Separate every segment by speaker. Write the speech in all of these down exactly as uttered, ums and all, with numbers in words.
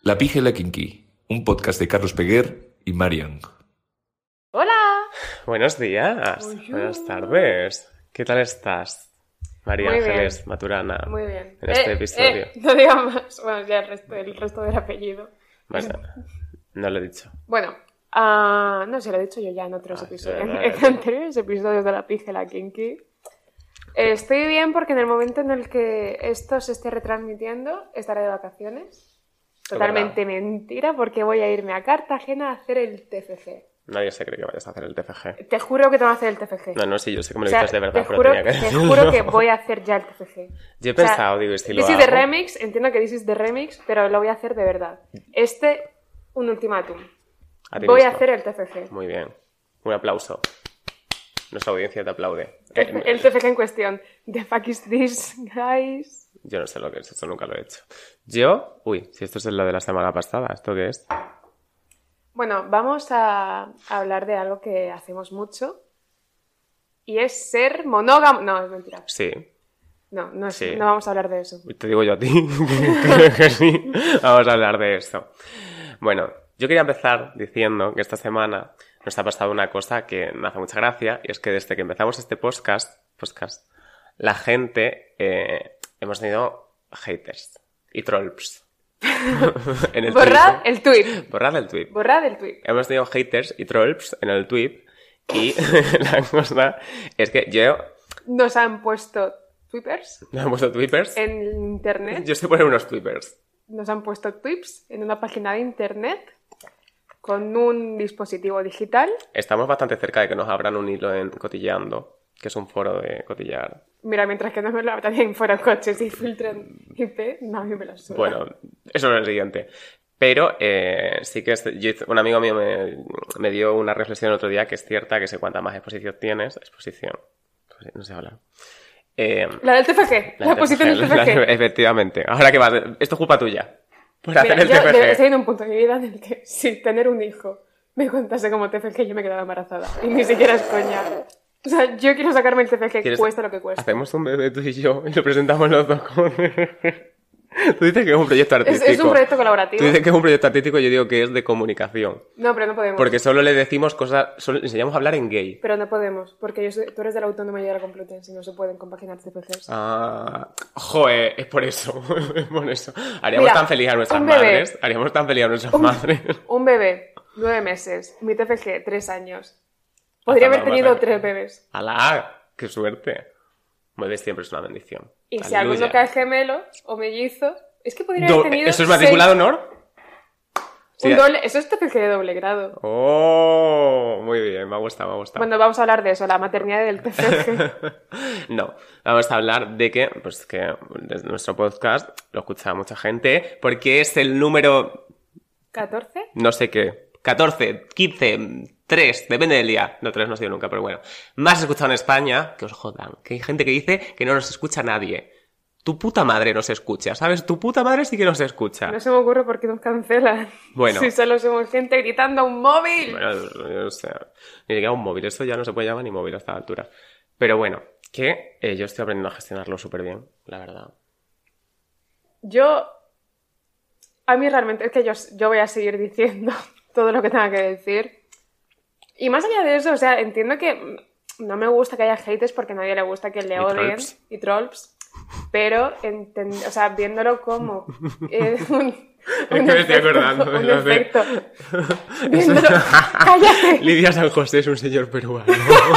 Speaker 1: La Pija y la Kinky, un podcast de Carlos Peguer y Marian.
Speaker 2: ¡Hola!
Speaker 3: Buenos días,
Speaker 2: Bonjour.
Speaker 3: Buenas tardes. ¿Qué tal estás, María
Speaker 2: Muy
Speaker 3: Ángeles
Speaker 2: bien.
Speaker 3: Maturana?
Speaker 2: Muy bien.
Speaker 3: En este
Speaker 2: Eh,
Speaker 3: episodio.
Speaker 2: eh, no digamos, bueno, ya el resto, el resto del apellido.
Speaker 3: Bueno, no lo he dicho.
Speaker 2: Bueno, ah, no sé, lo he dicho yo ya en otros
Speaker 3: Ah,
Speaker 2: episodios,
Speaker 3: sí,
Speaker 2: en,
Speaker 3: verdad.
Speaker 2: en anteriores episodios de La Pija y la Kinky. Eh, estoy bien porque en el momento en el que esto se esté retransmitiendo, estaré de vacaciones. Totalmente mentira, porque voy a irme a Cartagena a hacer el T F G.
Speaker 3: Nadie se cree que vayas a hacer el T F G.
Speaker 2: Te juro que te voy a hacer el T F G.
Speaker 3: No, no, sí, yo sé que me
Speaker 2: O
Speaker 3: lo
Speaker 2: sea,
Speaker 3: dices de verdad,
Speaker 2: te
Speaker 3: pero
Speaker 2: juro,
Speaker 3: tenía que
Speaker 2: te
Speaker 3: decirlo.
Speaker 2: juro que voy a hacer ya el T F G.
Speaker 3: Yo he
Speaker 2: O sea,
Speaker 3: pensado, digo, y si lo
Speaker 2: This is the
Speaker 3: hago...
Speaker 2: remix, entiendo que this is the remix, pero lo voy a hacer de verdad. Este, un ultimátum.
Speaker 3: a ti
Speaker 2: Voy a
Speaker 3: misma.
Speaker 2: hacer el T F G.
Speaker 3: Muy bien. Un aplauso. Nuestra audiencia te aplaude.
Speaker 2: El,
Speaker 3: Eh,
Speaker 2: el T F G en cuestión. The fuck is this, guys?
Speaker 3: Yo no sé lo que es, esto nunca lo he hecho. Yo... Uy, si esto es lo de la semana pasada, ¿esto qué es?
Speaker 2: Bueno, vamos a, a hablar de algo que hacemos mucho. Y es ser monógamo. No, es mentira.
Speaker 3: Sí.
Speaker 2: No, no, es-
Speaker 3: Sí.
Speaker 2: no vamos a hablar de eso.
Speaker 3: Te digo yo a ti que, que sí. Vamos a hablar de esto. Bueno, yo quería empezar diciendo que esta semana nos ha pasado una cosa que me hace mucha gracia, y es que desde que empezamos este podcast, podcast la gente, eh, hemos tenido haters y trolls. En el
Speaker 2: Borrad
Speaker 3: Twitter.
Speaker 2: el tweet.
Speaker 3: Borrad el tweet.
Speaker 2: Borrad el tweet.
Speaker 3: Hemos tenido haters y trolls en el tweet, y la cosa es que yo...
Speaker 2: Nos han puesto tweepers
Speaker 3: ¿No hemos puesto tweepers?
Speaker 2: en internet.
Speaker 3: Yo sé poner unos tweepers.
Speaker 2: Nos han puesto tweets en una página de internet con un dispositivo digital.
Speaker 3: Estamos bastante cerca de que nos abran un hilo en Cotilleando, que es un foro de cotillar.
Speaker 2: Mira, mientras que no me lo abran en fuera coches y filtran I P, no, a mí me lo suda.
Speaker 3: Bueno, eso es el siguiente. Pero eh, sí que es- yo hice- un amigo mío me, me dio una reflexión el otro día que es cierta, que sé cuánta más exposición tienes. Exposición. Pues no sé hablar. Eh,
Speaker 2: La del T F G, la,
Speaker 3: del
Speaker 2: posición del T F
Speaker 3: la-
Speaker 2: G.
Speaker 3: efectivamente. Ahora que va, esto es culpa tuya. Por hacer
Speaker 2: Mira,
Speaker 3: el
Speaker 2: yo
Speaker 3: T F
Speaker 2: de-
Speaker 3: G.
Speaker 2: estoy en un punto de mi vida en el que si tener un hijo me contase como T F G, yo me quedaba embarazada. Y ni siquiera es coña. O sea, yo quiero sacarme el T F G,
Speaker 3: ¿Quieres-
Speaker 2: cuesta lo que cuesta.
Speaker 3: Hacemos un bebé tú y yo y lo presentamos los dos con... Tú dices que es un proyecto
Speaker 2: Es,
Speaker 3: artístico.
Speaker 2: es un proyecto colaborativo.
Speaker 3: Tú dices que es un proyecto artístico y yo digo que es de comunicación.
Speaker 2: No, pero no podemos.
Speaker 3: Porque solo le decimos cosas, solo le enseñamos a hablar en gay.
Speaker 2: Pero no podemos, porque yo soy- tú eres de la Autónoma y yo de la Complutense y no se pueden compaginar T F Gs.
Speaker 3: Ah, joder, es por eso, es por eso. Haríamos
Speaker 2: Mira,
Speaker 3: tan feliz a nuestras
Speaker 2: un bebé.
Speaker 3: madres, haríamos tan feliz a nuestras madres.
Speaker 2: Un bebé, nueve meses. Mi T F G, tres años. Podría
Speaker 3: Hasta
Speaker 2: haber
Speaker 3: más,
Speaker 2: tenido
Speaker 3: ¿eh?
Speaker 2: tres bebés.
Speaker 3: ¡Alá! ¡Qué suerte! Bebé siempre es una bendición.
Speaker 2: Y si
Speaker 3: Aleluya.
Speaker 2: alguno cae gemelo o mellizo, es que podría
Speaker 3: Do-
Speaker 2: haber tenido.
Speaker 3: ¿Eso es matrícula de
Speaker 2: seis-
Speaker 3: honor?
Speaker 2: Un
Speaker 3: Sí.
Speaker 2: doble... Eso es T F G de doble grado.
Speaker 3: ¡Oh! Muy bien, me ha gustado, me ha gustado.
Speaker 2: Bueno, vamos a hablar de eso, la maternidad del T F G.
Speaker 3: No, vamos a hablar de que, pues que desde nuestro podcast lo escucha mucha gente, porque es el número,
Speaker 2: ¿catorce?
Speaker 3: no sé qué, catorce, quince, tres, depende del día. No, tres no ha sido nunca, pero bueno. Más escuchado en España, que os jodan, que hay gente que dice que no nos escucha nadie. Tu puta madre nos escucha, ¿sabes? Tu puta madre sí que nos escucha.
Speaker 2: No se me ocurre por qué nos cancelan.
Speaker 3: Bueno.
Speaker 2: Si solo somos gente gritando a un móvil.
Speaker 3: Bueno, o sea, ni siquiera un móvil, esto ya no se puede llamar ni móvil a esta altura. Pero bueno, que eh, yo estoy aprendiendo a gestionarlo súper bien, la verdad.
Speaker 2: Yo. A mí realmente es que yo, yo voy a seguir diciendo todo lo que tenga que decir. Y más allá de eso, o sea, entiendo que no me gusta que haya haters porque a nadie le gusta que le
Speaker 3: Y
Speaker 2: odien
Speaker 3: trolls.
Speaker 2: y trolls. Pero, enten- o sea, viéndolo como eh, un,
Speaker 3: Es que
Speaker 2: un
Speaker 3: me estoy
Speaker 2: efecto-
Speaker 3: acordando de
Speaker 2: un
Speaker 3: lo de-
Speaker 2: efecto. Viéndolo... ¡Cállate!
Speaker 3: Lidia San José es un señor peruano.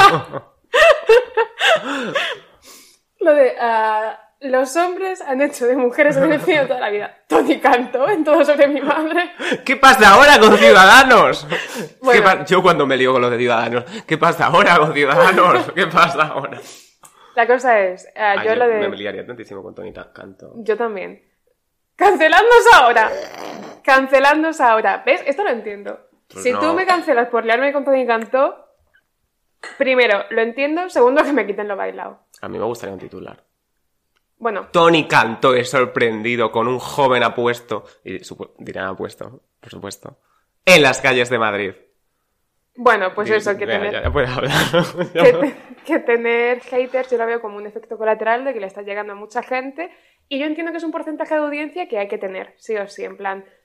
Speaker 2: Lo de ah, los hombres han hecho de mujeres en el cine toda la vida. Tony Cantó en Todo sobre mi madre.
Speaker 3: ¿Qué pasa ahora con Ciudadanos?
Speaker 2: Bueno.
Speaker 3: ¿Qué pa- Yo cuando me lío con los de Ciudadanos, ¿qué pasa ahora con Ciudadanos? ¿Qué pasa ahora?
Speaker 2: La cosa es, ah,
Speaker 3: Ah,
Speaker 2: yo
Speaker 3: yo
Speaker 2: lo de...
Speaker 3: me liaría tantísimo con Tony Canto.
Speaker 2: Yo también. ¡Canceladnos ahora! ¡Canceladnos ahora! ¿Ves? Esto lo entiendo.
Speaker 3: Pues
Speaker 2: si
Speaker 3: no.
Speaker 2: tú me cancelas por liarme con Tony Cantó, primero, lo entiendo. Segundo, que me quiten lo bailado.
Speaker 3: A mí me gustaría un titular.
Speaker 2: Bueno,
Speaker 3: Tony Cantó es sorprendido con un joven apuesto, y supu- dirán apuesto, por supuesto, en las calles de Madrid.
Speaker 2: bueno, pues
Speaker 3: Di-
Speaker 2: eso, que
Speaker 3: venga,
Speaker 2: tener...
Speaker 3: ya, ya puedes hablar.
Speaker 2: que, te- que tener haters yo lo veo como un efecto colateral de que le está llegando a mucha gente y yo entiendo que es un porcentaje de audiencia que hay que tener, sí o sí, en plan,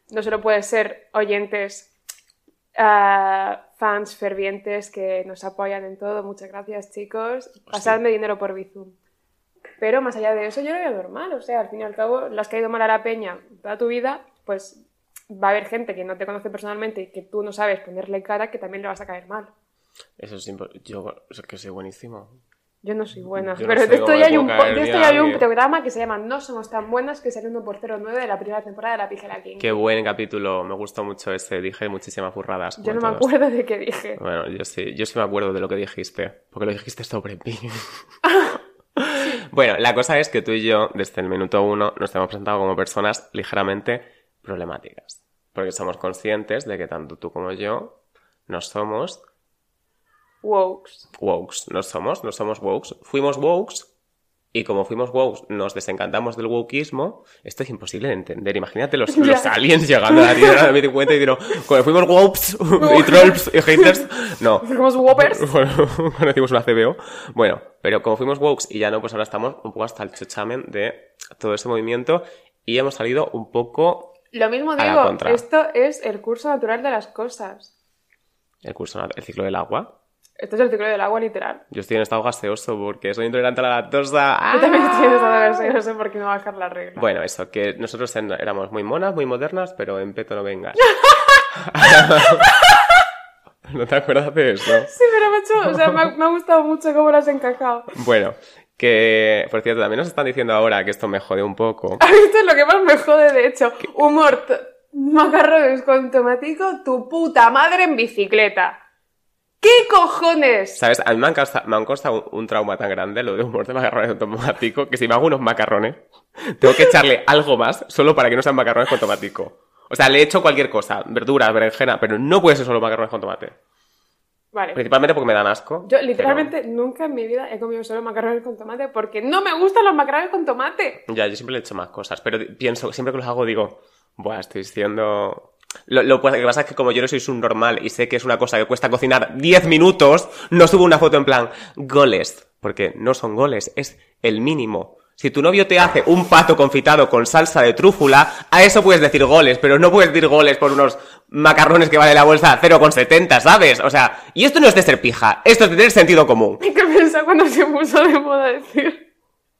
Speaker 2: no solo puede ser oyentes, uh, fans fervientes que nos apoyan en todo. Muchas gracias, chicos. Pasadme sí. dinero por Bizum. Pero más allá de eso, yo lo veo normal. O sea, al fin y al cabo, le has caído mal a la peña toda tu vida, pues va a haber gente que no te conoce personalmente y que tú no sabes ponerle cara, que también le vas a caer mal.
Speaker 3: Eso es imposible. Yo es que soy buenísimo.
Speaker 2: Yo no soy buena.
Speaker 3: Yo no
Speaker 2: pero
Speaker 3: sé
Speaker 2: de esto ya hay, un,
Speaker 3: de
Speaker 2: esto ya hay un programa que se llama No Somos Tan Buenas, que salió uno por cero nueve de la primera temporada de La Pija la King.
Speaker 3: Qué buen capítulo. Me gustó mucho ese. Dije muchísimas burradas.
Speaker 2: Yo no me acuerdo de qué dije.
Speaker 3: Bueno, yo sí. Yo sí me acuerdo de lo que dijiste. Porque lo dijiste sobre mí. Bueno, la cosa es que tú y yo, desde el minuto uno, nos hemos presentado como personas ligeramente problemáticas. Porque somos conscientes de que tanto tú como yo no somos...
Speaker 2: Wokes.
Speaker 3: Wokes. No somos, no somos wokes. Fuimos wokes y como fuimos wokes nos desencantamos del wokeismo. Esto es imposible de entender. Imagínate los, los aliens llegando a la Tierra de mí cuenta y dijeron, cuando fuimos wokes y trolls y haters, no.
Speaker 2: Fuimos whoppers.
Speaker 3: Cuando hicimos una C B O. Bueno, pero como fuimos wokes y ya no, pues ahora estamos un poco hasta el chochamen de todo ese movimiento y hemos salido un poco...
Speaker 2: Lo mismo digo, esto es el curso natural de las cosas.
Speaker 3: El curso, el ciclo del agua.
Speaker 2: Esto es el ciclo del agua, literal.
Speaker 3: Yo estoy en estado gaseoso porque soy intolerante a la lactosa. ¡Ah!
Speaker 2: Yo también estoy en estado gaseoso porque no va a bajar la regla.
Speaker 3: Bueno, eso, que nosotros éramos muy monas, muy modernas, pero en peto no vengas. ¿No te acuerdas de eso?
Speaker 2: Sí, pero me ha hecho, o sea, me ha, me ha gustado mucho cómo lo has encajado.
Speaker 3: Bueno, que, por cierto, también nos están diciendo ahora que esto me jode un poco.
Speaker 2: Esto es lo que más me jode, de hecho. ¿Qué? Humor, macarrones con tomatico, tu puta madre en bicicleta. ¿Qué cojones?
Speaker 3: ¿Sabes? A mí me han costado, me han costado un, un trauma tan grande lo de humor de macarrones con tomatico que si me hago unos macarrones tengo que echarle algo más solo para que no sean macarrones con tomatico. O sea, le echo cualquier cosa, verduras, berenjena, pero no puede ser solo macarrones con tomate.
Speaker 2: Vale.
Speaker 3: Principalmente porque me dan asco.
Speaker 2: Yo literalmente pero... nunca en mi vida he comido solo macarrones con tomate porque no me gustan los macarrones con tomate.
Speaker 3: Ya, yo siempre le echo más cosas, pero pienso, siempre que los hago digo, buah, estoy siendo... Lo, lo que pasa es que como yo no soy un normal y sé que es una cosa que cuesta cocinar diez minutos, no subo una foto en plan goles, porque no son goles, es el mínimo. Si tu novio te hace un pato confitado con salsa de trúfula, a eso puedes decir goles, pero no puedes decir goles por unos macarrones que vale la bolsa cero coma setenta, ¿sabes? O sea, y esto no es de ser pija, esto es de tener sentido común.
Speaker 2: ¿Qué piensas cuando se puso de moda decir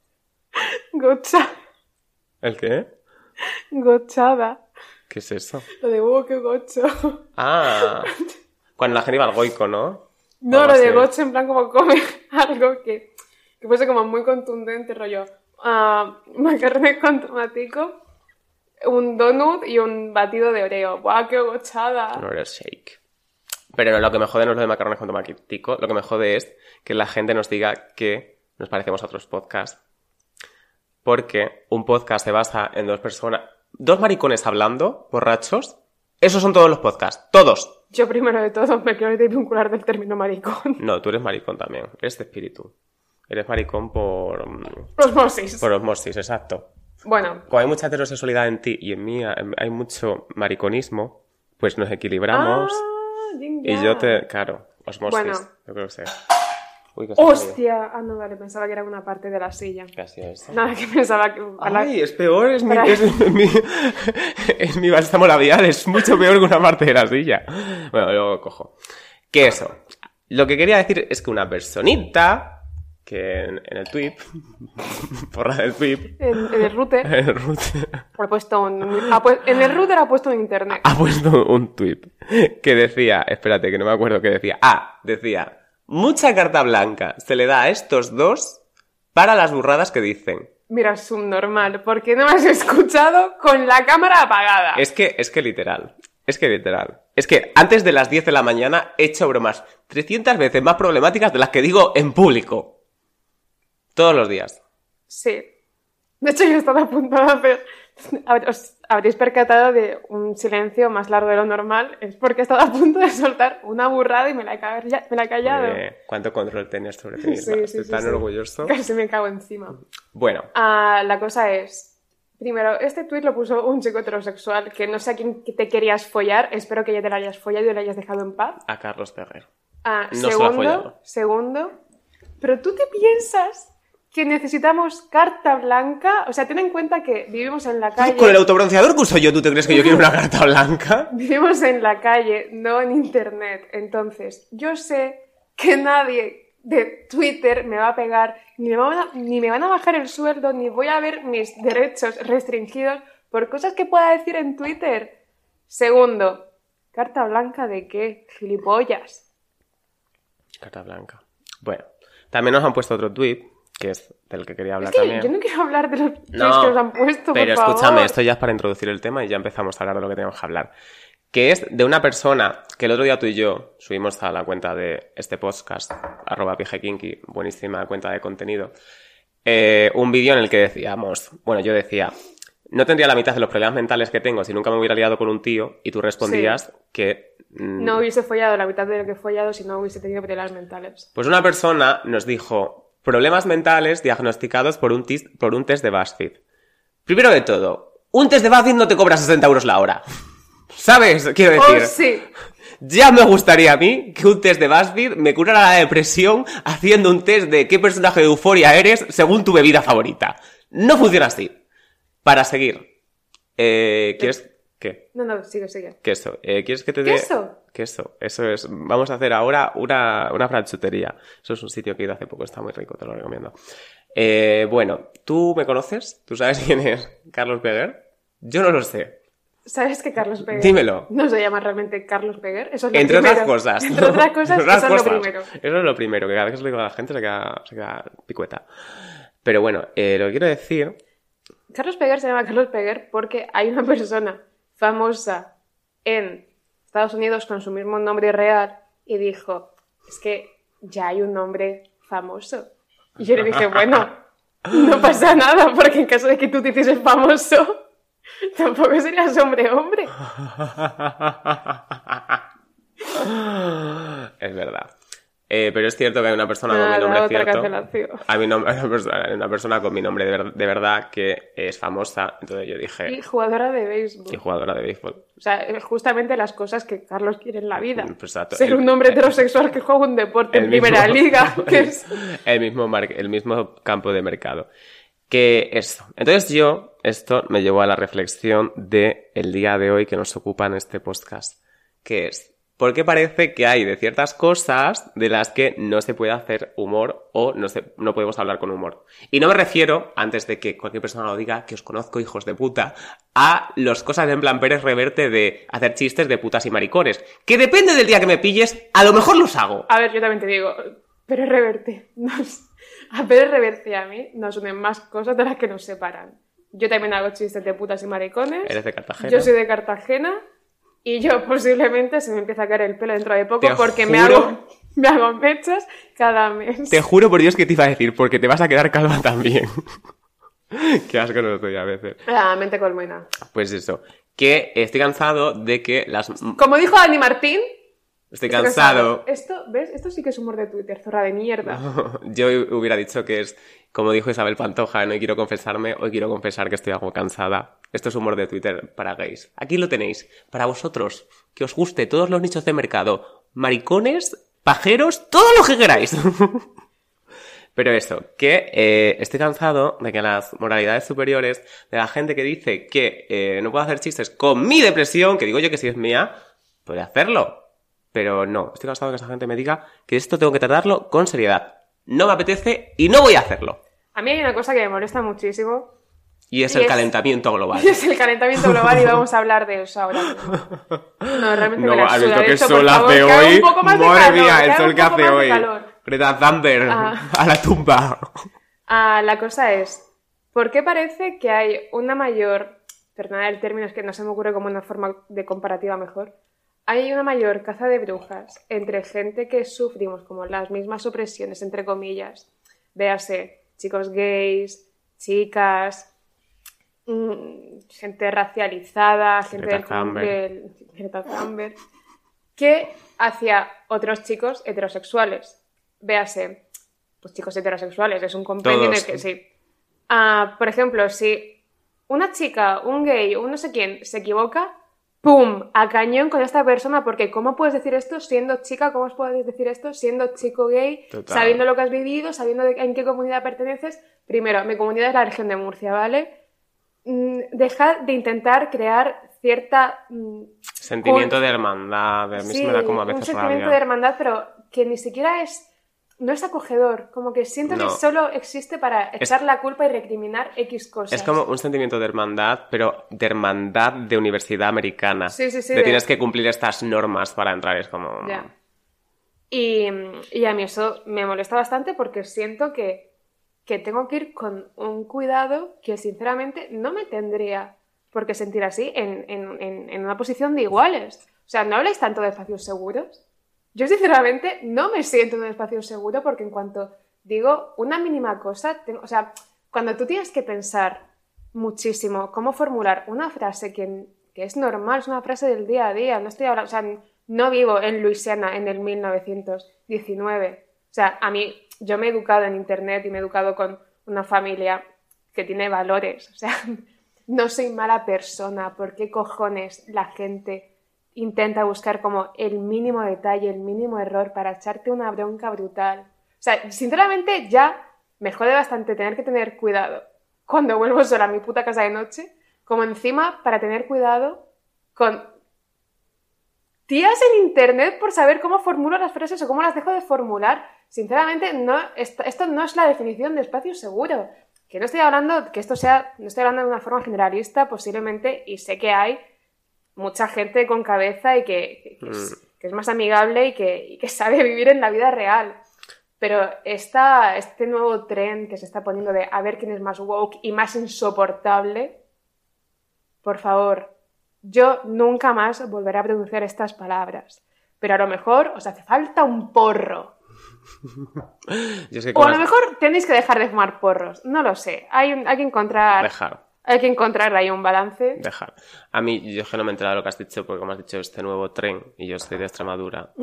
Speaker 2: gochada?
Speaker 3: ¿El qué?
Speaker 2: Gochada.
Speaker 3: ¿Qué es eso?
Speaker 2: Lo de huevo que gocho.
Speaker 3: Ah, cuando la gente iba al goico, ¿no?
Speaker 2: No, lo de gocho en plan como come algo que, que fuese como muy contundente, rollo. Uh, macarrones con tomatico, un donut y un batido de Oreo. ¡Guau, qué gochada!
Speaker 3: Un Oreo shake. Pero no, lo que me jode no es lo de macarrones con tomatico, lo que me jode es que la gente nos diga que nos parecemos a otros podcasts. Porque un podcast se basa en dos personas... Dos maricones hablando, borrachos. Esos son todos los podcasts. Todos.
Speaker 2: Yo primero de todo me quiero desvincular del término maricón.
Speaker 3: No, tú eres maricón también. Eres de espíritu. Eres maricón por...
Speaker 2: Osmosis.
Speaker 3: Por osmosis, exacto.
Speaker 2: Bueno.
Speaker 3: Como hay mucha heterosexualidad en ti y en mí hay mucho mariconismo, pues nos equilibramos.
Speaker 2: Ah,
Speaker 3: y yo te... Claro, osmosis.
Speaker 2: Bueno.
Speaker 3: Yo creo que sé.
Speaker 2: Uy, ¡hostia! Ah, no, vale, pensaba que era una parte de la silla.
Speaker 3: ¿Qué ha sido eso?
Speaker 2: Nada, que pensaba que...
Speaker 3: ¡Ay, la... es peor! Es mi, es, mi, es mi bálsamo labial, es mucho peor que una parte de la silla. Bueno, luego cojo. ¿Qué eso? Lo que quería decir es que una personita que en, en el tweet, porra del tweet...
Speaker 2: En, en el router.
Speaker 3: En el router.
Speaker 2: Ha puesto un, ha pu- en el router ha puesto en internet.
Speaker 3: Ha puesto un tweet que decía... Espérate, que no me acuerdo qué decía. Ah, decía... Mucha carta blanca se le da a estos dos para las burradas que dicen.
Speaker 2: Mira, subnormal, ¿por qué no me has escuchado con la cámara apagada?
Speaker 3: Es que, es que literal, es que literal. Es que antes de las diez de la mañana he hecho bromas trescientas veces más problemáticas de las que digo en público. Todos los días.
Speaker 2: Sí. De hecho, yo estaba a punto de hacer... Os habréis percatado de un silencio más largo de lo normal. Es porque he estado a punto de soltar una burrada y me la he, ca- me la he callado.
Speaker 3: Eh, ¿Cuánto control tenías sobre ti misma?
Speaker 2: Sí, sí,
Speaker 3: Estoy
Speaker 2: sí,
Speaker 3: tan
Speaker 2: sí.
Speaker 3: orgulloso.
Speaker 2: Casi me cago encima.
Speaker 3: Bueno.
Speaker 2: Uh, la cosa es... Primero, este tuit lo puso un chico heterosexual que no sé a quién te querías follar. Espero que ya te la hayas follado y le hayas dejado en paz.
Speaker 3: A Carlos Ferrer.
Speaker 2: Uh,
Speaker 3: no
Speaker 2: segundo,
Speaker 3: se lo ha follado.
Speaker 2: Segundo, pero tú te piensas que necesitamos carta blanca. O sea, ten en cuenta que vivimos en la calle.
Speaker 3: ¿Con el autobronceador que uso yo, tú te crees que yo quiero una carta blanca?
Speaker 2: Vivimos en la calle, no en internet. Entonces, yo sé que nadie de Twitter me va a pegar, ni me van a, ni me van a bajar el sueldo, ni voy a ver mis derechos restringidos por cosas que pueda decir en Twitter. Segundo, ¿carta blanca de qué? Gilipollas.
Speaker 3: Carta blanca. Bueno, también nos han puesto otro tuit, que es del que quería hablar
Speaker 2: es que
Speaker 3: también.
Speaker 2: Yo no quiero hablar de los tweets
Speaker 3: no,
Speaker 2: que nos han puesto,
Speaker 3: pero
Speaker 2: por
Speaker 3: escúchame,
Speaker 2: favor.
Speaker 3: esto ya es para introducir el tema y ya empezamos a hablar de lo que tenemos que hablar. Que es de una persona que el otro día tú y yo subimos a la cuenta de este podcast, arroba pijekinky, buenísima cuenta de contenido, eh, un vídeo en el que decíamos, bueno, yo decía, no tendría la mitad de los problemas mentales que tengo si nunca me hubiera liado con un tío, y tú respondías sí. que... Mmm,
Speaker 2: no hubiese follado la mitad de lo que he follado si no hubiese tenido problemas mentales.
Speaker 3: Pues una persona nos dijo, problemas mentales diagnosticados por un, tis, por un test de BuzzFeed. Primero de todo, un test de BuzzFeed no te cobra sesenta euros la hora. ¿Sabes? Quiero decir...
Speaker 2: Oh, sí.
Speaker 3: Ya me gustaría a mí que un test de BuzzFeed me curara la depresión haciendo un test de qué personaje de Euphoria eres según tu bebida favorita. No funciona así. Para seguir. Eh, ¿Quieres...? ¿Qué?
Speaker 2: No, no, sigue, sigue.
Speaker 3: Queso. Eh, ¿Quieres que te dé...?
Speaker 2: ¿Queso?
Speaker 3: Queso. Eso es. Vamos a hacer ahora una, una franchutería. Eso es un sitio que he ido hace poco. Está muy rico, te lo recomiendo. Eh, bueno, ¿tú me conoces? ¿Tú sabes quién es Carlos Peguer? Yo no lo sé.
Speaker 2: ¿Sabes que Carlos Peguer?
Speaker 3: Dímelo.
Speaker 2: No se llama realmente Carlos Peguer. Eso es lo
Speaker 3: Entre
Speaker 2: primero.
Speaker 3: otras cosas.
Speaker 2: Entre otras cosas,
Speaker 3: Entre otras
Speaker 2: eso
Speaker 3: cosas.
Speaker 2: es lo primero.
Speaker 3: Eso es lo primero, que cada vez que se lo digo a la gente se queda, se queda picueta. Pero bueno, eh, lo que quiero decir...
Speaker 2: Carlos Peguer se llama Carlos Peguer porque hay una persona famosa en Estados Unidos con su mismo nombre real y dijo, es que ya hay un nombre famoso. Y yo le dije, bueno, no pasa nada, porque en caso de que tú te hicieses famoso, tampoco serías hombre-hombre.
Speaker 3: Es verdad. Eh, pero es cierto que hay una persona
Speaker 2: Nada,
Speaker 3: con mi nombre
Speaker 2: otra
Speaker 3: cierto.
Speaker 2: cancelación.
Speaker 3: Hay una, una, persona, una persona con mi nombre de, ver, de verdad que es famosa. Entonces yo dije...
Speaker 2: Y jugadora de béisbol.
Speaker 3: Y jugadora de béisbol.
Speaker 2: O sea, justamente las cosas que Carlos quiere en la vida.
Speaker 3: Pues exacto.
Speaker 2: Ser
Speaker 3: el,
Speaker 2: un hombre
Speaker 3: el,
Speaker 2: heterosexual que juega un deporte en primera
Speaker 3: mismo,
Speaker 2: liga. Que es...
Speaker 3: el, mismo mar, el mismo campo de mercado. Que eso. Entonces yo, esto me llevó a la reflexión de el día de hoy que nos ocupa en este podcast. Que es... Porque parece que hay de ciertas cosas de las que no se puede hacer humor o no, se, no podemos hablar con humor. Y no me refiero, antes de que cualquier persona lo diga, que os conozco, hijos de puta, a las cosas en plan Pérez Reverte de hacer chistes de putas y maricones. Que depende del día que me pilles, a lo mejor los hago.
Speaker 2: A ver, yo también te digo, Pérez Reverte, nos... a Pérez Reverte y a mí nos unen más cosas de las que nos separan. Yo también hago chistes de putas y maricones.
Speaker 3: Eres de Cartagena.
Speaker 2: Yo soy de Cartagena. Y yo posiblemente se me empiece a caer el pelo dentro de poco
Speaker 3: te
Speaker 2: porque
Speaker 3: juro,
Speaker 2: me hago, me hago mechas cada mes.
Speaker 3: Te juro por Dios que te iba a decir, porque te vas a quedar calva también. Qué asco nos doy a veces.
Speaker 2: La mente colmena.
Speaker 3: Pues eso, que estoy cansado de que las...
Speaker 2: Como dijo Dani Martín...
Speaker 3: Estoy cansado.
Speaker 2: Esto, ¿ves? Esto sí que es humor de Twitter, zorra de mierda.
Speaker 3: Yo hubiera dicho que es, como dijo Isabel Pantoja, no quiero confesarme, hoy quiero confesar que estoy algo cansada. Esto es humor de Twitter para gays. Aquí lo tenéis. Para vosotros, que os guste todos los nichos de mercado. Maricones, pajeros, todo lo que queráis. Pero eso, que eh, estoy cansado de que las moralidades superiores, de la gente que dice que eh, no puedo hacer chistes con mi depresión, que digo yo que si es mía, puede hacerlo. Pero no, estoy cansado de que esa gente me diga que esto tengo que tratarlo con seriedad. No me apetece y no voy a hacerlo.
Speaker 2: A mí hay una cosa que me molesta muchísimo.
Speaker 3: Y es
Speaker 2: y
Speaker 3: el
Speaker 2: es...
Speaker 3: calentamiento global.
Speaker 2: Y es el calentamiento global y vamos a hablar de eso ahora. No, realmente
Speaker 3: no,
Speaker 2: me la
Speaker 3: has
Speaker 2: suda.
Speaker 3: visto
Speaker 2: De
Speaker 3: qué
Speaker 2: hecho,
Speaker 3: sol
Speaker 2: por favor,
Speaker 3: hace
Speaker 2: que haga
Speaker 3: hoy.
Speaker 2: un poco más de
Speaker 3: Madre
Speaker 2: calor,
Speaker 3: mía, el
Speaker 2: que
Speaker 3: sol
Speaker 2: haga
Speaker 3: que
Speaker 2: un poco
Speaker 3: hace
Speaker 2: más de
Speaker 3: hoy.
Speaker 2: calor.
Speaker 3: Greta Thunberg,
Speaker 2: Ah.
Speaker 3: a la tumba.
Speaker 2: Ah, la cosa es, ¿por qué parece que hay una mayor, perdonad el término, es que no se me ocurre como una forma de comparativa mejor, hay una mayor caza de brujas entre gente que sufrimos como las mismas opresiones, entre comillas, véase, chicos gays, chicas, mmm, gente racializada, gente
Speaker 3: Greta
Speaker 2: del,
Speaker 3: Thunberg.
Speaker 2: del Greta Thunberg, que hacia otros chicos heterosexuales, véase, pues chicos heterosexuales, es un compendio en el que sí. Ah, por ejemplo, si una chica, un gay, un no sé quién se equivoca, ¡pum!, a cañón con esta persona, porque ¿cómo puedes decir esto siendo chica? ¿Cómo puedes decir esto siendo chico gay?
Speaker 3: Total.
Speaker 2: Sabiendo lo que has vivido, sabiendo de, en qué comunidad perteneces. Primero, mi comunidad es la región de Murcia, ¿vale? Mm, deja de intentar crear cierta... Mm,
Speaker 3: sentimiento
Speaker 2: un...
Speaker 3: de hermandad, a mí
Speaker 2: sí,
Speaker 3: se me da como a veces
Speaker 2: un sentimiento
Speaker 3: rabia.
Speaker 2: de hermandad, pero que ni siquiera es... No es acogedor, como que siento
Speaker 3: No.
Speaker 2: que solo existe para echar
Speaker 3: Es-
Speaker 2: la culpa y recriminar X cosas.
Speaker 3: Es como un sentimiento de hermandad, pero de hermandad de universidad americana.
Speaker 2: Sí, sí, sí,
Speaker 3: De
Speaker 2: de-
Speaker 3: tienes que cumplir estas normas para entrar, es como...
Speaker 2: Ya. Y, y a mí eso me molesta bastante porque siento que, que tengo que ir con un cuidado que sinceramente no me tendría por qué sentir así en, en, en, en una posición de iguales. O sea, ¿no habláis tanto de espacios seguros? Yo sinceramente no me siento en un espacio seguro porque en cuanto digo una mínima cosa, tengo, o sea, cuando tú tienes que pensar muchísimo cómo formular una frase que, que es normal, es una frase del día a día, no estoy hablando, o sea, no vivo en Luisiana en el mil novecientos diecinueve. O sea, a mí, yo me he educado en internet y me he educado con una familia que tiene valores. O sea, no soy mala persona. ¿Por qué cojones la gente intenta buscar como el mínimo detalle, el mínimo error para echarte una bronca brutal? O sea, sinceramente ya me jode bastante tener que tener cuidado cuando vuelvo sola a mi puta casa de noche, como encima para tener cuidado con tías en internet por saber cómo formulo las frases o cómo las dejo de formular. Sinceramente, no, esto, esto no es la definición de espacio seguro. Que no estoy hablando, que esto sea, no estoy hablando de una forma generalista, posiblemente, y sé que hay mucha gente con cabeza y que, que, es, que es más amigable y que, y que sabe vivir en la vida real. Pero esta, este nuevo tren que se está poniendo de a ver quién es más woke y más insoportable, por favor, yo nunca más volveré a pronunciar estas palabras. Pero a lo mejor os hace falta un porro.
Speaker 3: Yo es que
Speaker 2: O
Speaker 3: como
Speaker 2: a lo
Speaker 3: las-
Speaker 2: mejor tenéis que dejar de fumar porros. No lo sé. Hay, un- hay que encontrar...
Speaker 3: Dejar.
Speaker 2: Hay que encontrar ahí un balance.
Speaker 3: Dejar. A mí, yo es que no me he enterado de lo que has dicho, porque como has dicho, este nuevo tren, y yo soy de Extremadura,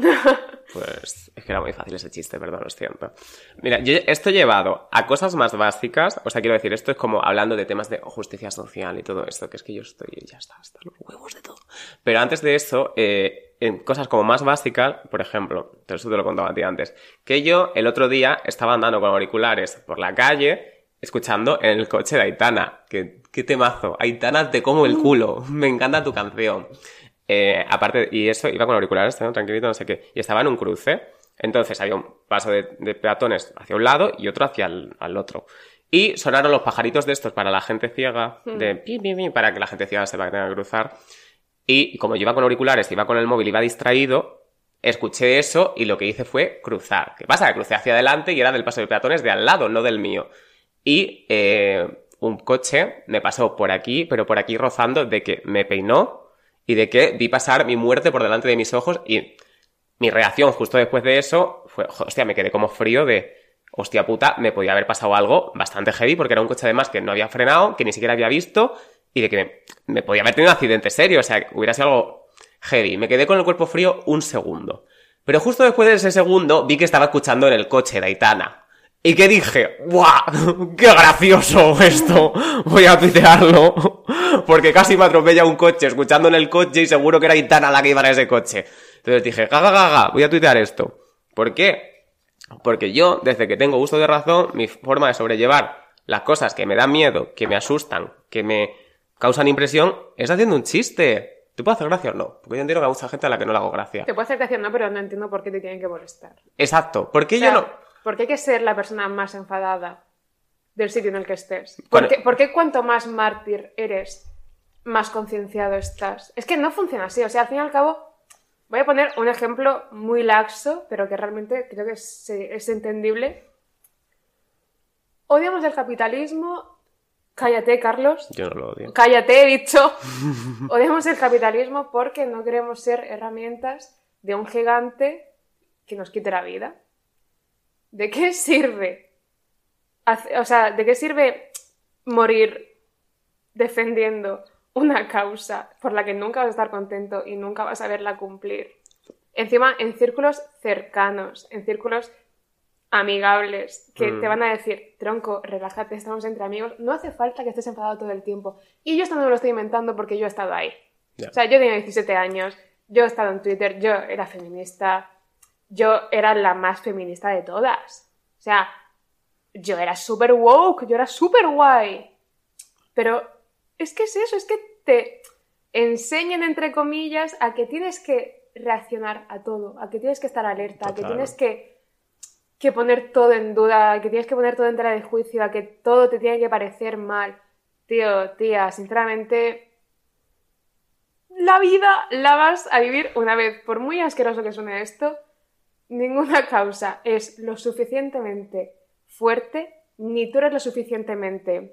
Speaker 3: pues es que era muy fácil ese chiste, perdón, lo siento. Mira, yo esto llevado a cosas más básicas, o sea, quiero decir, esto es como hablando de temas de justicia social y todo esto, que es que yo estoy, ya está, hasta los huevos de todo. Pero antes de eso, eh, en cosas como más básicas, por ejemplo, te lo, te lo contaba a ti antes, que yo el otro día estaba andando con auriculares por la calle, escuchando en el coche de Aitana. ¿Qué, qué temazo? Aitana, te como el culo. Me encanta tu canción. Eh, aparte, y eso, iba con auriculares, ¿no? Tranquilito, no sé qué. Y estaba en un cruce. Entonces había un paso de, de peatones hacia un lado y otro hacia el al otro. Y sonaron los pajaritos de estos para la gente ciega, de pi, pi, pi, para que la gente ciega sepa que tenga que cruzar. Y como yo iba con auriculares, iba con el móvil, iba distraído, escuché eso y lo que hice fue cruzar. ¿Qué pasa? Que crucé hacia adelante y era del paso de peatones de al lado, no del mío. Y eh, un coche me pasó por aquí, pero por aquí rozando, de que me peinó y de que vi pasar mi muerte por delante de mis ojos. Y mi reacción justo después de eso fue, hostia, me quedé como frío de, hostia puta, me podía haber pasado algo bastante heavy porque era un coche además que no había frenado, que ni siquiera había visto y de que me, me podía haber tenido un accidente serio, o sea, que hubiera sido algo heavy. Me quedé con el cuerpo frío un segundo. Pero justo después de ese segundo vi que estaba escuchando en el coche de Aitana. Y que dije, ¡guau! ¡Qué gracioso esto! Voy a tuitearlo. Porque casi me atropella un coche escuchando en el coche y seguro que era Aitana la que iba en ese coche. Entonces dije, gaga, gaga, voy a tuitear esto. ¿Por qué? Porque yo, desde que tengo uso de razón, mi forma de sobrellevar las cosas que me dan miedo, que me asustan, que me causan impresión, es haciendo un chiste. ¿Te puede hacer gracia o no? Porque yo entiendo que hay mucha gente a la que no le hago gracia.
Speaker 2: Te puede hacer gracia, no, pero no entiendo por qué te tienen que molestar.
Speaker 3: Exacto. ¿Por qué
Speaker 2: O sea,
Speaker 3: yo no...?
Speaker 2: ¿por qué hay que ser la persona más enfadada del sitio en el que estés? ¿Por,
Speaker 3: Bueno.
Speaker 2: qué, por qué cuanto más mártir eres, más concienciado estás? Es que no funciona así. O sea, al fin y al cabo, voy a poner un ejemplo muy laxo, pero que realmente creo que es, es entendible. Odiamos el capitalismo. Cállate, Carlos.
Speaker 3: Yo no lo odio.
Speaker 2: Cállate, he dicho. Odiamos el capitalismo porque no queremos ser herramientas de un gigante que nos quite la vida. ¿De qué sirve? Hace- O sea, ¿de qué sirve morir defendiendo una causa por la que nunca vas a estar contento y nunca vas a verla cumplir? Encima, en círculos cercanos, en círculos amigables, que
Speaker 3: Mm.
Speaker 2: te van a decir, tronco, relájate, estamos entre amigos, no hace falta que estés enfadado todo el tiempo. Y yo esto no me lo estoy inventando porque yo he estado ahí.
Speaker 3: Ya.
Speaker 2: O sea, yo tenía diecisiete años, yo he estado en Twitter, yo era feminista, yo era la más feminista de todas. O sea, yo era súper woke, yo era súper guay. Pero es que es eso, es que te enseñan, entre comillas, a que tienes que reaccionar a todo, a que tienes que estar alerta, Total. a que tienes que, que poner todo en duda, a que tienes que poner todo en tela de juicio, a que todo te tiene que parecer mal. Tío, tía, sinceramente, la vida la vas a vivir una vez. Por muy asqueroso que suene esto, ninguna causa es lo suficientemente fuerte, ni tú eres lo suficientemente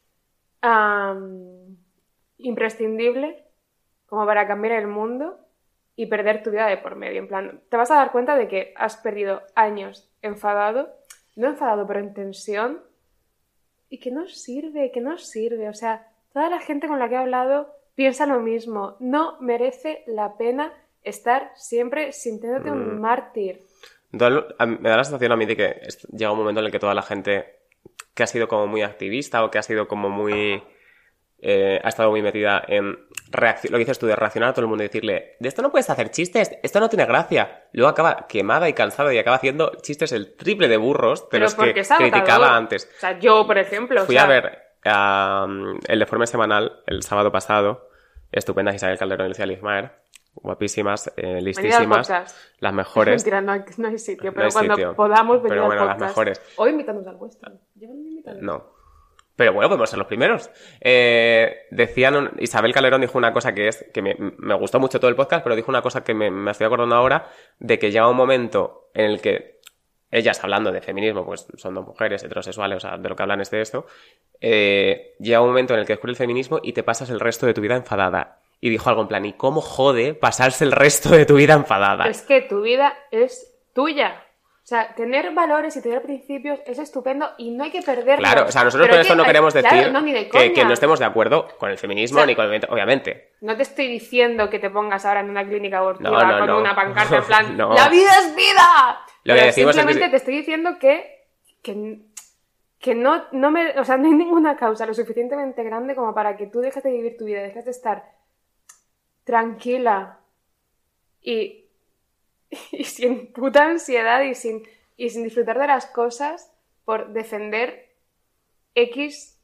Speaker 2: um, imprescindible como para cambiar el mundo y perder tu vida de por medio. En plan, te vas a dar cuenta de que has perdido años enfadado, no enfadado, pero en tensión, y que no sirve, que no sirve. O sea, toda la gente con la que he hablado piensa lo mismo. No merece la pena estar siempre sintiéndote mm. un mártir.
Speaker 3: Me da la sensación a mí de que llega un momento en el que toda la gente que ha sido como muy activista o que ha sido como muy... Eh, ha estado muy metida en reacción, lo que dices tú, de reaccionar a todo el mundo y decirle, de esto no puedes hacer chistes, esto no tiene gracia. Luego acaba quemada y cansada y acaba haciendo chistes el triple de burros de
Speaker 2: Pero
Speaker 3: los que criticaba antes.
Speaker 2: O sea, yo, por ejemplo...
Speaker 3: Fui
Speaker 2: o sea...
Speaker 3: a ver uh, el Deforme Semanal el sábado pasado, estupendas Isabel Calderón y Lucía Lizmaer, guapísimas, eh, listísimas, las mejores.
Speaker 2: Mentira, no, no hay sitio, pero
Speaker 3: no hay
Speaker 2: cuando
Speaker 3: sitio.
Speaker 2: podamos venir
Speaker 3: pero bueno,
Speaker 2: al
Speaker 3: las
Speaker 2: podcast.
Speaker 3: mejores.
Speaker 2: Hoy invitamos al vuestro. ¿Llevan invitados?
Speaker 3: No. Pero bueno, podemos ser los primeros. Eh, decían, Isabel Calderón dijo una cosa que es, que me, me gustó mucho todo el podcast, pero dijo una cosa que me, me estoy acordando ahora, de que llega un momento en el que ellas, hablando de feminismo, pues son dos mujeres heterosexuales, o sea, de lo que hablan es de esto, eh, llega un momento en el que descubres el feminismo y te pasas el resto de tu vida enfadada. Y dijo algo en plan, ¿y cómo jode pasarse el resto de tu vida enfadada?
Speaker 2: Es que tu vida es tuya. O sea, tener valores y tener principios es estupendo y no hay que perderlos.
Speaker 3: Claro, o sea, nosotros con esto no queremos decir
Speaker 2: claro, no, ni de
Speaker 3: que, que no estemos de acuerdo con el feminismo, o sea, ni con el movimiento, obviamente.
Speaker 2: No te estoy diciendo que te pongas ahora en una clínica abortiva
Speaker 3: no, no,
Speaker 2: con
Speaker 3: no.
Speaker 2: una pancarta en plan,
Speaker 3: no.
Speaker 2: ¡la vida es vida!
Speaker 3: Lo que
Speaker 2: Pero
Speaker 3: decimos
Speaker 2: simplemente
Speaker 3: es que...
Speaker 2: te estoy diciendo que, que, que no, no, me, o sea, no hay ninguna causa lo suficientemente grande como para que tú dejes de vivir tu vida, dejes de estar tranquila y, y sin puta ansiedad y sin... y sin disfrutar de las cosas por defender X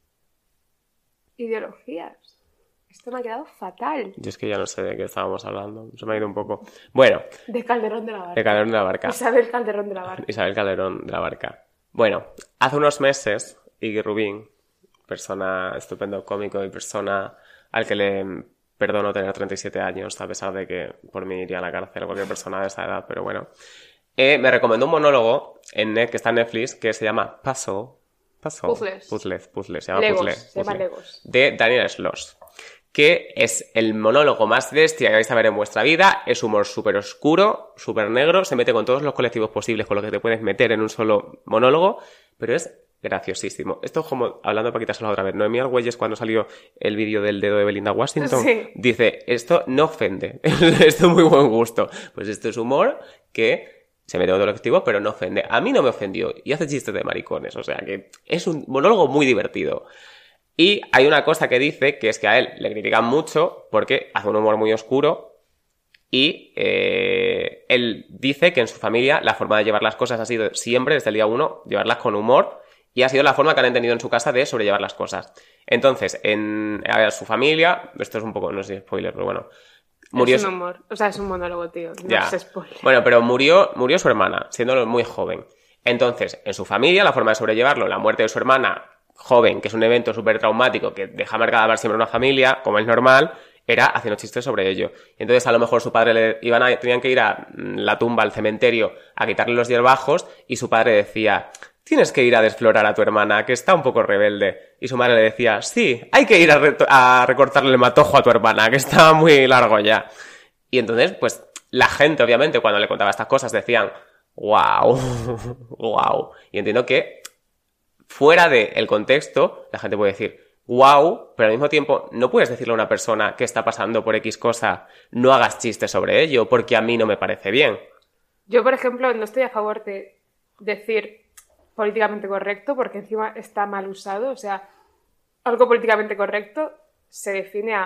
Speaker 2: ideologías. Esto me ha quedado fatal.
Speaker 3: Yo es que ya no sé de qué estábamos hablando. Se me ha ido un poco. Bueno.
Speaker 2: De Calderón de la Barca.
Speaker 3: De Calderón de la Barca.
Speaker 2: Isabel Calderón de la Barca.
Speaker 3: Isabel Calderón de la Barca. Bueno, hace unos meses, Iggy Rubín, persona estupendo cómico y persona al que le perdono tener treinta y siete años, a pesar de que por mí iría a la cárcel cualquier persona de esa edad, pero bueno... Eh, me recomendó un monólogo en net, que está en Netflix, que se llama Puzzle. Puzzle.
Speaker 2: Puzzles.
Speaker 3: Puzzles, Puzzles. Se llama
Speaker 2: Legos,
Speaker 3: Puzzle.
Speaker 2: se llama Legos.
Speaker 3: De Daniel Sloss. Que es el monólogo más bestia que vais a ver en vuestra vida. Es humor súper oscuro, súper negro. Se mete con todos los colectivos posibles con los que te puedes meter en un solo monólogo. Pero es graciosísimo. Esto es como, hablando de Paquita Sola otra vez, Noemí Argüelles, cuando salió el vídeo del dedo de Belinda Washington,
Speaker 2: sí.
Speaker 3: dice, esto no ofende. Esto es muy buen gusto. Pues esto es humor que... se mete con todo el colectivo, pero no ofende. A mí no me ofendió. Y hace chistes de maricones. O sea que es un monólogo muy divertido. Y hay una cosa que dice, que es que a él le critican mucho porque hace un humor muy oscuro. Y eh, él dice que en su familia la forma de llevar las cosas ha sido siempre, desde el día uno, llevarlas con humor. Y ha sido la forma que han entendido en su casa de sobrellevar las cosas. Entonces, en a ver, su familia... Esto es un poco, no sé si es spoiler, pero bueno... Murió
Speaker 2: es un humor, o sea, es un monólogo, tío, no
Speaker 3: ya.
Speaker 2: es spoiler.
Speaker 3: Bueno, pero murió, murió su hermana, siendo muy joven. Entonces, en su familia, la forma de sobrellevarlo, la muerte de su hermana joven, que es un evento súper traumático que deja marcada para siempre una familia, como es normal, era haciendo chistes sobre ello. Entonces, a lo mejor su padre le iban a, tenían que ir a la tumba, al cementerio, a quitarle los hierbajos, y su padre decía... tienes que ir a desflorar a tu hermana, que está un poco rebelde. Y su madre le decía, sí, hay que ir a, re- a recortarle el matojo a tu hermana, que está muy largo ya. Y entonces, pues, la gente, obviamente, cuando le contaba estas cosas, decían, wow, wow. Y entiendo que, fuera del contexto, la gente puede decir, wow, pero al mismo tiempo, no puedes decirle a una persona que está pasando por X cosa, no hagas chistes sobre ello, porque a mí no me parece bien.
Speaker 2: Yo, por ejemplo, no estoy a favor de decir... políticamente correcto, porque encima está mal usado. O sea, algo políticamente correcto se define a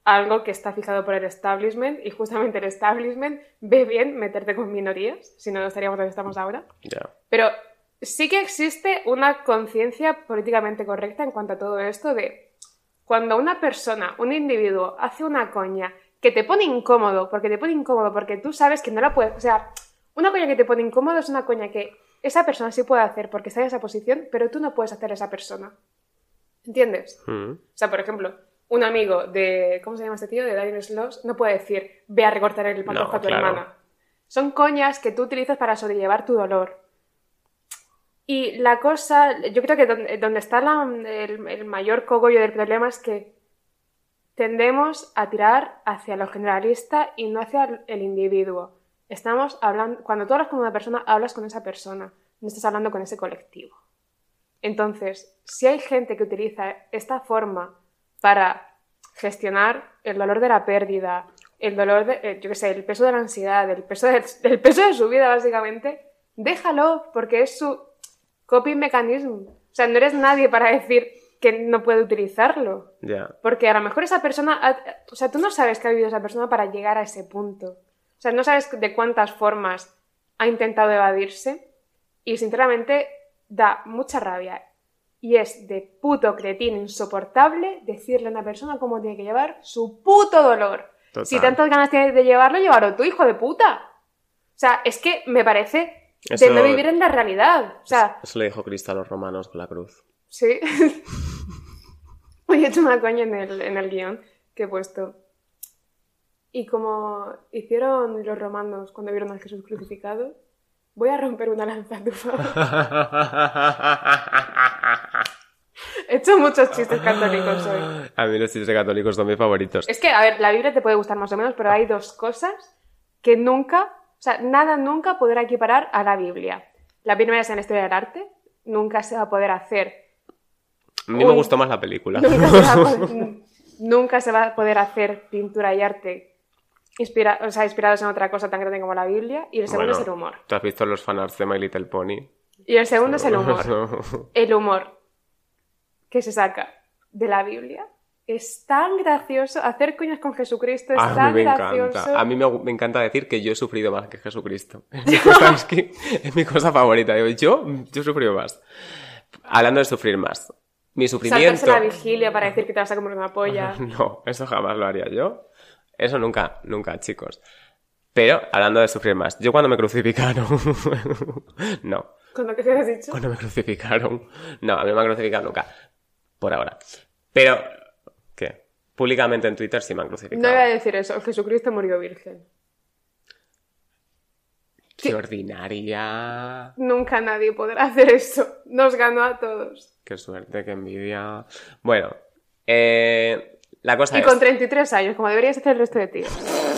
Speaker 2: algo que está fijado por el establishment, y justamente el establishment ve bien meterte con minorías, si no, no estaríamos donde estamos ahora.
Speaker 3: Yeah.
Speaker 2: Pero sí que existe una conciencia políticamente correcta en cuanto a todo esto de cuando una persona, un individuo, hace una coña que te pone incómodo, porque te pone incómodo, porque tú sabes que no la puedes... O sea, una coña que te pone incómodo es una coña que esa persona sí puede hacer porque está en esa posición, pero tú no puedes hacer a esa persona. ¿Entiendes?
Speaker 3: Mm.
Speaker 2: O sea, por ejemplo, un amigo de... ¿Cómo se llama este tío? De Daniel Sloss, no puede decir, ve a recortar el pantalón
Speaker 3: No,
Speaker 2: a tu
Speaker 3: claro.
Speaker 2: hermana. Son coñas que tú utilizas para sobrellevar tu dolor. Y la cosa, yo creo que donde, donde está la, el, el mayor cogollo del problema es que tendemos a tirar hacia lo generalista y no hacia el individuo. Estamos hablando, cuando tú hablas con una persona, hablas con esa persona, no estás hablando con ese colectivo. Entonces, si hay gente que utiliza esta forma para gestionar el dolor de la pérdida, el dolor de, eh, yo qué sé, el peso de la ansiedad, el peso de, el peso de su vida, básicamente, déjalo, porque es su coping mechanism. O sea, no eres nadie para decir que no puede utilizarlo.
Speaker 3: Yeah.
Speaker 2: Porque a lo mejor esa persona... Ha, o sea, tú no sabes qué ha vivido esa persona para llegar a ese punto. O sea, no sabes de cuántas formas ha intentado evadirse. Y sinceramente da mucha rabia. Y es de puto cretín insoportable decirle a una persona cómo tiene que llevar su puto dolor.
Speaker 3: Total.
Speaker 2: Si tantas ganas tienes de llevarlo, llévalo tú, hijo de puta. O sea, es que me parece
Speaker 3: Eso-
Speaker 2: de no vivir en la realidad. O sea,
Speaker 3: Eso le dijo Cristo a los romanos con la cruz.
Speaker 2: sí. Hoy he hecho una coña en el, en el guión que he puesto. Y como hicieron los romanos cuando vieron a Jesús crucificado, voy a romper una lanza a tu favor. He hecho muchos chistes católicos hoy.
Speaker 3: A mí los chistes católicos son mis favoritos.
Speaker 2: Es que, a ver, la Biblia te puede gustar más o menos, pero hay dos cosas que nunca, o sea, nada nunca podrá equiparar a la Biblia. La primera es en la historia del arte. Nunca se va a poder hacer...
Speaker 3: A mí me
Speaker 2: Uy.
Speaker 3: gustó más la película.
Speaker 2: Nunca se, va a poder, nunca se va a poder hacer pintura y arte inspira, o sea, inspirados en otra cosa tan grande como la Biblia. Y el segundo
Speaker 3: Bueno,
Speaker 2: es el humor.
Speaker 3: ¿tú has visto los fanarts de My Little Pony?
Speaker 2: Y el segundo es el humor. El humor que se saca de la Biblia es tan gracioso. Hacer coñas con Jesucristo es
Speaker 3: A
Speaker 2: tan
Speaker 3: mí me
Speaker 2: gracioso.
Speaker 3: encanta. A mí me, me encanta decir que yo he sufrido más que Jesucristo. Es mi cosa, es que es mi cosa favorita. Digo, yo, yo he sufrido más. Hablando de sufrir más. Mi sufrimiento...
Speaker 2: Saltarse la vigilia para decir que te vas a comer una polla.
Speaker 3: No, eso jamás lo haría yo. Eso nunca, nunca, chicos. Pero, hablando de sufrir más, yo cuando me crucificaron... no.
Speaker 2: ¿Con lo que te has dicho?
Speaker 3: Cuando me crucificaron... No, a mí no me han crucificado nunca. Por ahora. Pero, ¿qué? Públicamente en Twitter sí me han crucificado.
Speaker 2: No voy a decir eso. Jesucristo murió virgen.
Speaker 3: ¡Qué ordinaria!
Speaker 2: Nunca nadie podrá hacer eso. Nos ganó a todos.
Speaker 3: ¡Qué suerte, qué envidia! Bueno, eh, la cosa
Speaker 2: Y
Speaker 3: es...
Speaker 2: con treinta y tres años, como deberías hacer el resto de tíos.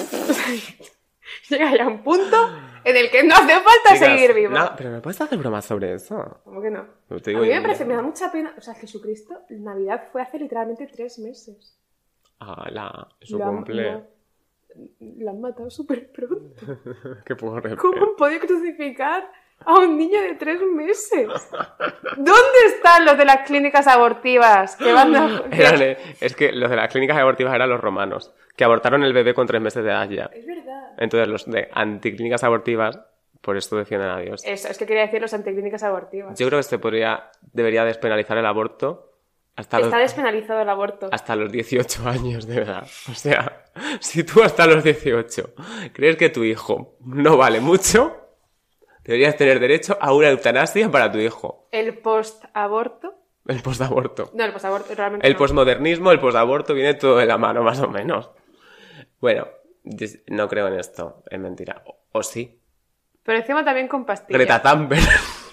Speaker 2: Llega ya un punto en el que no hace falta
Speaker 3: Chicas,
Speaker 2: seguir vivo.
Speaker 3: No, pero ¿me puedes hacer bromas sobre eso?
Speaker 2: ¿Cómo que no?
Speaker 3: No te
Speaker 2: A
Speaker 3: digo
Speaker 2: mí me
Speaker 3: yo.
Speaker 2: parece, me da mucha pena. O sea, Jesucristo, Navidad fue hace literalmente tres meses.
Speaker 3: ¡Hala! Su
Speaker 2: Lo han-
Speaker 3: cumple.
Speaker 2: lo- Lo han matado súper pronto.
Speaker 3: ¡Qué pobre!
Speaker 2: ¿Cómo han podido crucificar a un niño de tres meses? ¿Dónde están los de las clínicas abortivas que van a...
Speaker 3: Eran, eh, es que los de las clínicas abortivas eran los romanos, que abortaron el bebé con tres meses de edad ya.
Speaker 2: Es verdad.
Speaker 3: Entonces los de anticlínicas abortivas, por esto defienden a Dios.
Speaker 2: Eso, es que quería decir los anticlínicas abortivas.
Speaker 3: Yo creo que se podría, debería despenalizar el aborto hasta los,
Speaker 2: Está despenalizado el aborto.
Speaker 3: hasta los dieciocho años de edad. O sea, si tú hasta los dieciocho crees que tu hijo no vale mucho, deberías tener derecho a una eutanasia para tu hijo.
Speaker 2: El post-aborto.
Speaker 3: El postaborto.
Speaker 2: No, el post-aborto realmente
Speaker 3: El
Speaker 2: no.
Speaker 3: posmodernismo, el posaborto, viene todo de la mano, más o menos. Bueno, dis- no creo en esto, es mentira. O, o sí.
Speaker 2: Pero encima también con pastillas.
Speaker 3: Greta Thunberg.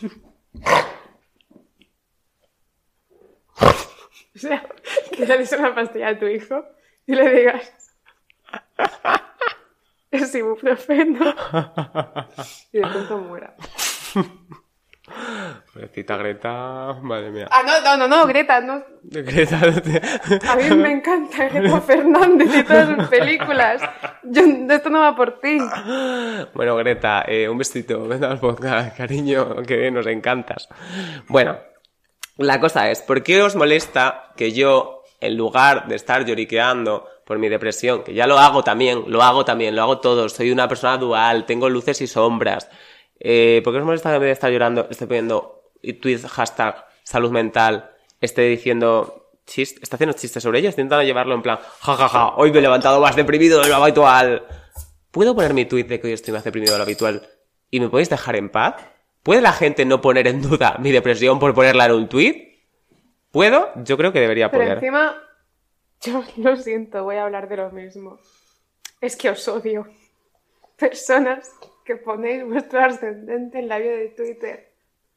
Speaker 2: O sea, que le des una pastilla a tu hijo y le digas... es ibuprofeno. Y de pronto muera.
Speaker 3: Pobrecita Greta, madre mía.
Speaker 2: Ah, no, no, no, no, Greta, no.
Speaker 3: Greta,
Speaker 2: A mí me encanta Greta Fernández y todas sus películas. Yo, esto no va por ti.
Speaker 3: Bueno, Greta, eh, un besito, ven al podcast, cariño, que nos encantas. Bueno, la cosa es, ¿por qué os molesta que yo, en lugar de estar lloriqueando por mi depresión, que ya lo hago también, lo hago también, lo hago todo, soy una persona dual, tengo luces y sombras. Eh, ¿Por qué os molesta que en vez de estar llorando esté poniendo tweets, hashtag, salud mental, esté diciendo, chist, está haciendo chistes sobre ello, estoy intentando llevarlo en plan, jajaja, ja, ja, hoy me he levantado más deprimido de lo habitual? ¿Puedo poner mi tweet de que hoy estoy más deprimido de lo habitual y me podéis dejar en paz? ¿Puede la gente no poner en duda mi depresión por ponerla en un tweet? ¿Puedo? Yo creo que debería
Speaker 2: Pero
Speaker 3: poder.
Speaker 2: encima, yo lo siento, voy a hablar de lo mismo. Es que os odio. Personas que ponéis vuestro ascendente en la bio de Twitter.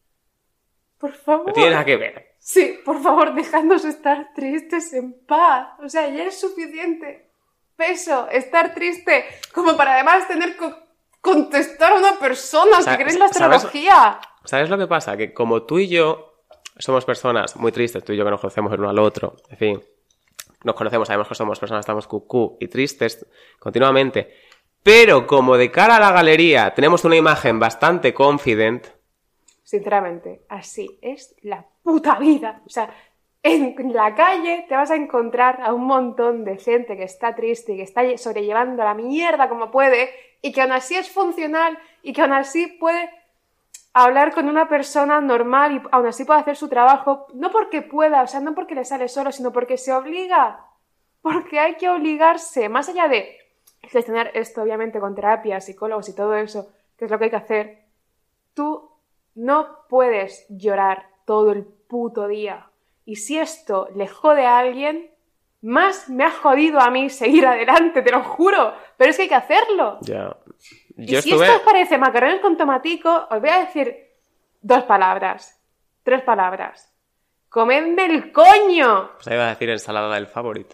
Speaker 2: Por favor.
Speaker 3: No tiene nada que ver.
Speaker 2: Sí, por favor, dejadnos estar tristes en paz. O sea, ya es suficiente peso estar triste como para además tener que contestar a una persona.
Speaker 3: Sa-
Speaker 2: que crees la
Speaker 3: ¿sabes?
Speaker 2: astrología.
Speaker 3: ¿Sabes lo que pasa? Que como tú y yo somos personas muy tristes, tú y yo que nos conocemos el uno al otro, en fin, nos conocemos, sabemos que somos personas, estamos cucú y tristes continuamente, pero como de cara a la galería tenemos una imagen bastante confident.
Speaker 2: Sinceramente, así es la puta vida. O sea, en la calle te vas a encontrar a un montón de gente que está triste y que está sobrellevando la mierda como puede y que aún así es funcional y que aún así puede hablar con una persona normal y aún así puede hacer su trabajo, no porque pueda, o sea, no porque le sale solo, sino porque se obliga. Porque hay que obligarse, más allá de gestionar esto, obviamente, con terapia, psicólogos y todo eso, que es lo que hay que hacer. Tú no puedes llorar todo el puto día. Y si esto le jode a alguien, más me ha jodido a mí seguir adelante, te lo juro. Pero es que hay que hacerlo.
Speaker 3: Ya. Yo
Speaker 2: y si
Speaker 3: estuve...
Speaker 2: esto os parece macarrones con tomatico, os voy a decir dos palabras. Tres palabras. ¡Comedme el coño!
Speaker 3: Pues ahí iba a decir ensalada del Favorit.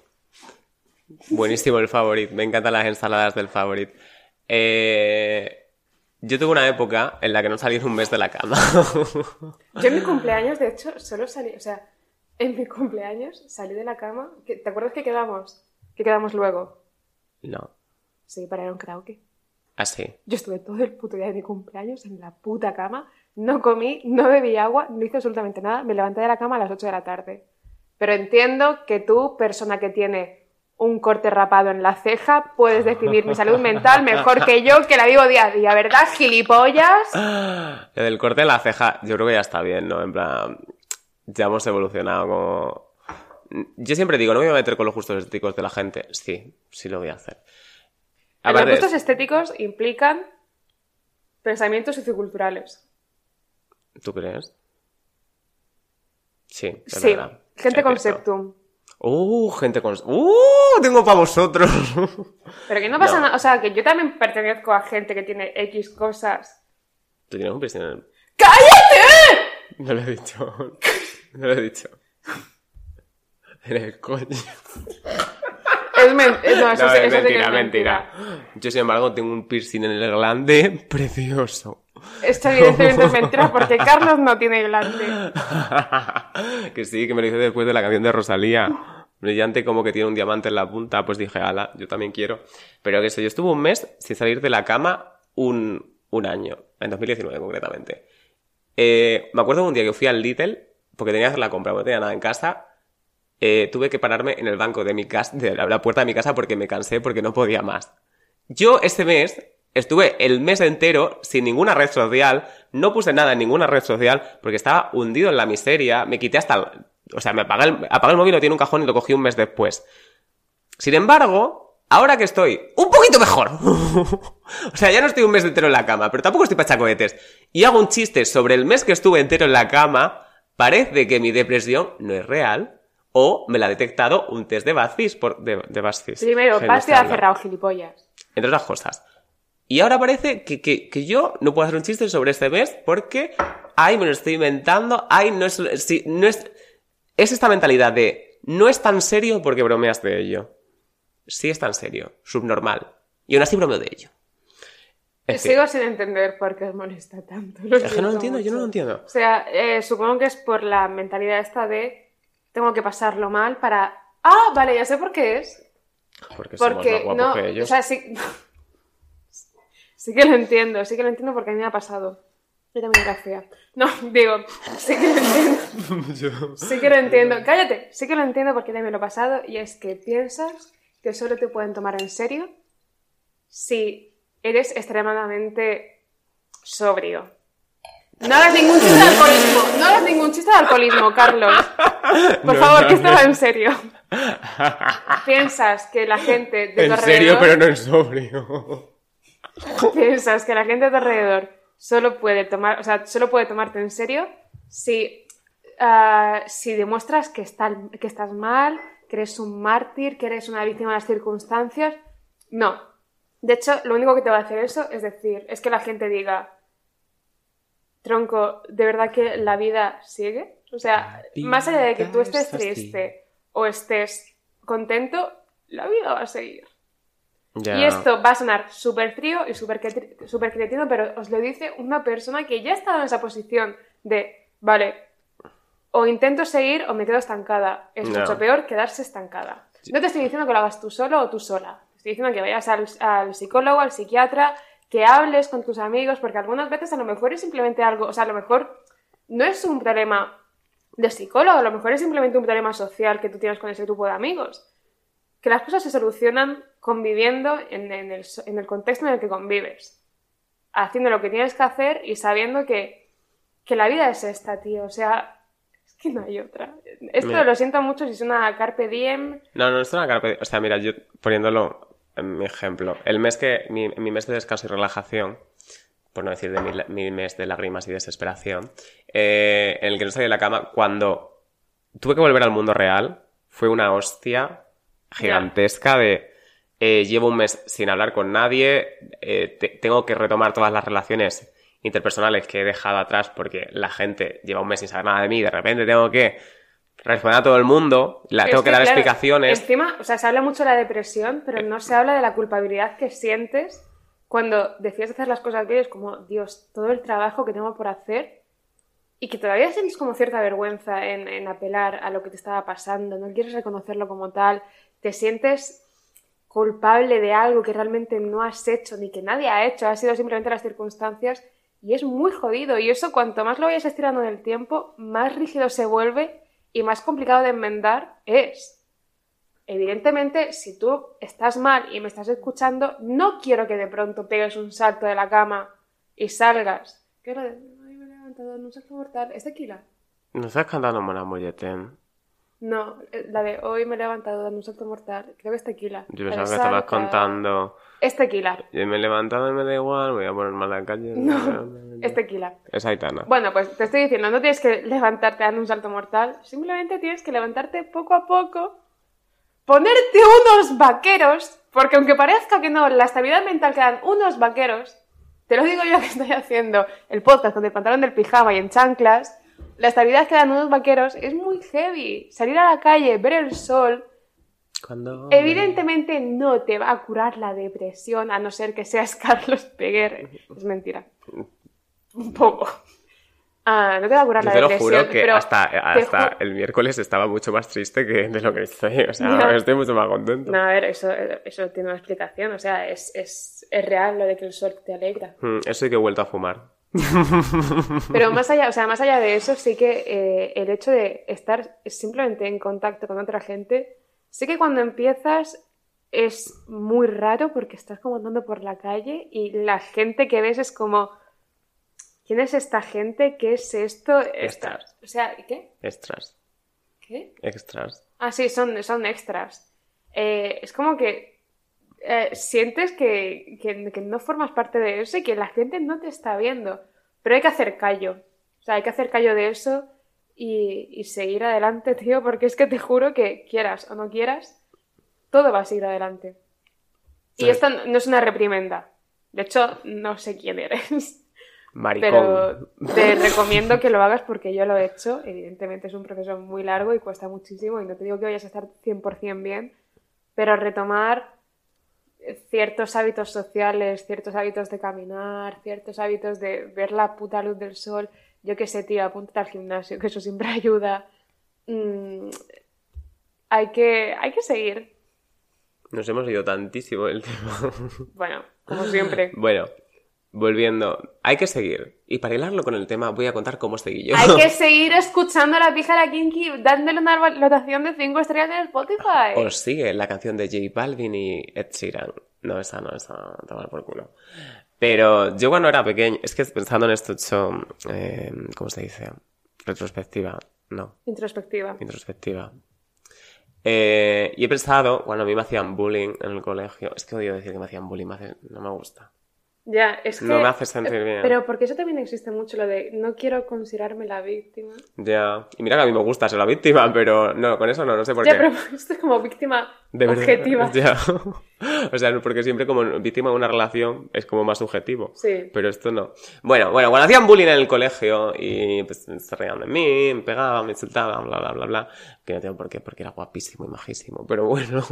Speaker 3: Buenísimo el Favorit. Me encantan las ensaladas del Favorit. Eh... Yo tuve una época en la que no salí en un mes de la cama.
Speaker 2: Yo en mi cumpleaños, de hecho, solo salí... O sea, en mi cumpleaños salí de la cama... que- ¿Te acuerdas que quedamos? Que quedamos luego.
Speaker 3: No.
Speaker 2: Sí, para ir a un karaoke.
Speaker 3: Así.
Speaker 2: Yo estuve todo el puto día de mi cumpleaños en la puta cama, no comí, no bebí agua, no hice absolutamente nada, me levanté de la cama a las ocho de la tarde. Pero entiendo que tú, persona que tiene un corte rapado en la ceja, puedes definir mi salud mental mejor que yo, que la vivo día a día, ¿verdad, gilipollas?
Speaker 3: Lo del corte en la ceja, yo creo que ya está bien, ¿no? En plan, ya hemos evolucionado como... Yo siempre digo, no me voy a meter con los gustos estéticos de la gente. Sí, sí lo voy a hacer.
Speaker 2: Los
Speaker 3: Aparte,
Speaker 2: gustos estéticos implican pensamientos socioculturales.
Speaker 3: ¿tú crees? Sí, es
Speaker 2: Sí,
Speaker 3: verdad.
Speaker 2: gente
Speaker 3: Es
Speaker 2: con
Speaker 3: cierto.
Speaker 2: septum.
Speaker 3: ¡Uh, gente con... ¡Uh, tengo para vosotros!
Speaker 2: Pero que no pasa
Speaker 3: No.
Speaker 2: nada, o sea, que yo también pertenezco a gente que tiene X cosas.
Speaker 3: ¿Tú tienes un piercing en el...?
Speaker 2: ¡Cállate!
Speaker 3: No lo he dicho. No lo he dicho. En el coño.
Speaker 2: Es men- eh, no, eso,
Speaker 3: No,
Speaker 2: sí-
Speaker 3: es
Speaker 2: eso sí que
Speaker 3: mentira,
Speaker 2: es
Speaker 3: mentira. Yo, sin embargo, tengo un piercing en el glande precioso.
Speaker 2: Esto evidentemente es mentira porque Carlos no tiene glande.
Speaker 3: Que sí, que me lo hice después de la canción de Rosalía. Brillante como que tiene un diamante en la punta. Pues dije, ala, yo también quiero. Pero que eso, yo estuve un mes sin salir de la cama un, un año. En dos mil diecinueve, concretamente. Eh, me acuerdo de un día que fui al Lidl, porque tenía que hacer la compra, no tenía nada en casa. Eh, tuve que pararme en el banco de mi casa, de la, la puerta de mi casa, porque me cansé, porque no podía más. Yo este mes estuve el mes entero sin ninguna red social, no puse nada en ninguna red social, porque estaba hundido en la miseria, me quité hasta... el- o sea, me apagué el, apagué el móvil, lo tiene un cajón y lo cogí un mes después. Sin embargo, ahora que estoy un poquito mejor, o sea, ya no estoy un mes entero en la cama, pero tampoco estoy pacha cohetes, y hago un chiste sobre el mes que estuve entero en la cama, parece que mi depresión no es real, o me la ha detectado un test de BuzzFeed. Por, de, de BuzzFeed.
Speaker 2: Primero,
Speaker 3: Gen
Speaker 2: Basti ha
Speaker 3: estándar.
Speaker 2: cerrado, gilipollas.
Speaker 3: Entre otras cosas. Y ahora parece que, que, que yo no puedo hacer un chiste sobre este mes porque, ay, me lo estoy inventando, ay, no es, sí, no es, es esta mentalidad de, no es tan serio porque bromeas de ello. Sí es tan serio, subnormal. Y aún así bromeo de ello. En fin.
Speaker 2: Sigo sin entender por qué os molesta tanto. Lo
Speaker 3: Es que no lo
Speaker 2: siento
Speaker 3: entiendo, yo no lo
Speaker 2: mucho.
Speaker 3: entiendo.
Speaker 2: O sea, eh, supongo que es por la mentalidad esta de tengo que pasarlo mal para... Ah, vale, ya sé por qué es.
Speaker 3: Porque, somos
Speaker 2: Porque
Speaker 3: más guapos
Speaker 2: no,
Speaker 3: que ellos.
Speaker 2: o sea, sí, sí que lo entiendo, sí que lo entiendo porque a mí me ha pasado. Yo también era fea. No, digo, sí que lo entiendo. Sí que lo entiendo. Cállate, sí que lo entiendo porque también lo he pasado y es que piensas que solo te pueden tomar en serio si eres extremadamente sobrio. No hagas ningún chiste de alcoholismo. No hagas ningún chiste de alcoholismo, Carlos. Por
Speaker 3: No,
Speaker 2: favor,
Speaker 3: no,
Speaker 2: que esto
Speaker 3: no.
Speaker 2: va en serio. Piensas que la gente de tu
Speaker 3: En
Speaker 2: alrededor...
Speaker 3: serio, pero no en sobrio.
Speaker 2: Piensas que la gente de tu alrededor solo puede tomar, o sea, solo puede tomarte en serio si, uh, si demuestras que, está, que estás mal, que eres un mártir, que eres una víctima de las circunstancias. No. De hecho, lo único que te va a hacer eso es decir, es que la gente diga, tronco, ¿de verdad que la vida sigue? O sea,
Speaker 3: La
Speaker 2: más allá de que tú
Speaker 3: vida
Speaker 2: estés
Speaker 3: es así.
Speaker 2: triste o estés contento, la vida va a seguir.
Speaker 3: Ya.
Speaker 2: Y esto va a sonar súper frío y súper cre- súper cretino, pero os lo dice una persona que ya ha estado en esa posición de, vale, o intento seguir o me quedo estancada. Es
Speaker 3: No.
Speaker 2: mucho peor quedarse estancada. No te estoy diciendo que lo hagas tú solo o tú sola. Te estoy diciendo que vayas al, al psicólogo, al psiquiatra, que hables con tus amigos, porque algunas veces a lo mejor es simplemente algo, o sea, a lo mejor no es un problema de psicólogo, a lo mejor es simplemente un problema social que tú tienes con ese grupo de amigos. Que las cosas se solucionan conviviendo en, en, el, en el contexto en el que convives. Haciendo lo que tienes que hacer y sabiendo que, que la vida es esta, tío. O sea, es que no hay otra. Esto
Speaker 3: Mira.
Speaker 2: lo siento mucho si suena carpe diem.
Speaker 3: No, no, esto es una carpe... O sea, mira, yo poniéndolo en mi ejemplo. El mes que... Mi, mi mes de descanso y relajación, por no decir de mi, mi mes de lágrimas y desesperación, eh, en el que no salí de la cama, cuando tuve que volver al mundo real, fue una hostia gigantesca de... Eh, llevo un mes sin hablar con nadie, eh, te- tengo que retomar todas las relaciones interpersonales que he dejado atrás porque la gente lleva un mes sin saber nada de mí y de repente tengo que responder a todo el mundo, la,
Speaker 2: Es
Speaker 3: tengo que,
Speaker 2: que,
Speaker 3: dar
Speaker 2: claro,
Speaker 3: explicaciones.
Speaker 2: Encima, o sea, se habla mucho de la depresión, pero no se habla de la culpabilidad que sientes cuando decides hacer las cosas bien. Es como, Dios, todo el trabajo que tengo por hacer y que todavía sientes como cierta vergüenza en, en apelar a lo que te estaba pasando, no quieres reconocerlo como tal, te sientes culpable de algo que realmente no has hecho ni que nadie ha hecho, ha sido simplemente las circunstancias y es muy jodido. Y eso, cuanto más lo vayas estirando en el tiempo, más rígido se vuelve y más complicado de enmendar es. Evidentemente, si tú estás mal y me estás escuchando, no quiero que de pronto pegues un salto de la cama y salgas. ¿Qué hora de...? Ay, me he levantado en un salto mortal. ¿Es tequila?
Speaker 3: ¿No estás cantando Mona Molletén?
Speaker 2: No, la de hoy me he levantado dando un salto mortal. Creo que es tequila.
Speaker 3: Yo
Speaker 2: La
Speaker 3: pensaba
Speaker 2: de
Speaker 3: que estabas
Speaker 2: salta.
Speaker 3: contando...
Speaker 2: Es tequila.
Speaker 3: Yo me he levantado y me da igual, voy a ponerme a la calle.
Speaker 2: No, es tequila.
Speaker 3: Es Aitana.
Speaker 2: Bueno, pues te estoy diciendo, no tienes que levantarte dando un salto mortal, simplemente tienes que levantarte poco a poco, ponerte unos vaqueros, porque aunque parezca que no, la estabilidad mental que dan unos vaqueros, te lo digo yo que estoy haciendo el podcast con el pantalón del pijama y en chanclas, la estabilidad que dan unos vaqueros es muy heavy. Salir a la calle, ver el sol,
Speaker 3: Cuando...
Speaker 2: evidentemente no te va a curar la depresión, a no ser que seas Carlos Peguer. Es mentira. Un poco. Ah, no te va a curar
Speaker 3: Yo
Speaker 2: la
Speaker 3: te lo
Speaker 2: depresión.
Speaker 3: juro que
Speaker 2: pero
Speaker 3: hasta,
Speaker 2: te
Speaker 3: hasta
Speaker 2: ju-
Speaker 3: el miércoles estaba mucho más triste que de lo que estoy. O sea,
Speaker 2: Ya.
Speaker 3: ahora estoy mucho más contento.
Speaker 2: No, a ver, eso, eso tiene una explicación. O sea, es, es, es real lo de que el sol te alegra.
Speaker 3: Mm, Eso y que he vuelto a fumar.
Speaker 2: Pero más allá, o sea, más allá de eso, sí que eh, el hecho de estar simplemente en contacto con otra gente, sí que cuando empiezas es muy raro porque estás como andando por la calle y la gente que ves es como, ¿quién es esta gente? ¿Qué es esto? Esta-
Speaker 3: Extras.
Speaker 2: O sea, ¿qué?
Speaker 3: Extras.
Speaker 2: ¿Qué?
Speaker 3: Extras.
Speaker 2: Ah, sí, son, son extras. Eh, es como que eh, sientes que, que, que no formas parte de eso y que la gente no te está viendo. Pero hay que hacer callo. O sea, hay que hacer callo de eso y, y seguir adelante, tío, porque es que te juro que quieras o no quieras, todo va a seguir adelante. Y
Speaker 3: Sí.
Speaker 2: esto no es una reprimenda. De hecho, no sé quién eres.
Speaker 3: Maricón.
Speaker 2: Pero te recomiendo que lo hagas porque yo lo he hecho. Evidentemente es un proceso muy largo y cuesta muchísimo y no te digo que vayas a estar cien por ciento bien, pero retomar ciertos hábitos sociales, ciertos hábitos de caminar, ciertos hábitos de ver la puta luz del sol, yo qué sé, tío, apúntate al gimnasio, que eso siempre ayuda. Mm, hay que, hay que seguir.
Speaker 3: Nos hemos ido tantísimo del tema.
Speaker 2: Bueno, como siempre.
Speaker 3: Bueno, volviendo, hay que seguir. Y para hilarlo con el tema, voy a contar cómo seguí yo.
Speaker 2: Hay que seguir escuchando a la pija de la Kinky, dándole una valoración de cinco estrellas en Spotify.
Speaker 3: Os sigue la canción de J Balvin y Ed Sheeran. No, esa no, esa tomar por culo. Pero yo cuando era pequeño, es que pensando en esto he hecho, eh, ¿cómo se dice? Retrospectiva, no.
Speaker 2: Introspectiva.
Speaker 3: Introspectiva. Eh, y he pensado, cuando a mí me hacían bullying en el colegio, es que odio decir que me hacían bullying, me hace, no me gusta.
Speaker 2: Ya, es que...
Speaker 3: No me hace sentir bien.
Speaker 2: Pero porque eso también existe mucho, lo de no quiero considerarme la víctima.
Speaker 3: Ya, y mira que a mí me gusta ser la víctima, pero no, con eso no, no sé por
Speaker 2: ya,
Speaker 3: qué.
Speaker 2: Ya, pero esto es como víctima
Speaker 3: de verdad,
Speaker 2: objetiva.
Speaker 3: Ya. O sea, porque siempre como víctima de una relación es como más subjetivo.
Speaker 2: Sí.
Speaker 3: Pero esto no. Bueno, bueno, cuando hacían bullying en el colegio y pues se reían de mí, me pegaban, me insultaban, bla, bla, bla, bla, que no tengo por qué, porque era guapísimo y majísimo. Pero bueno,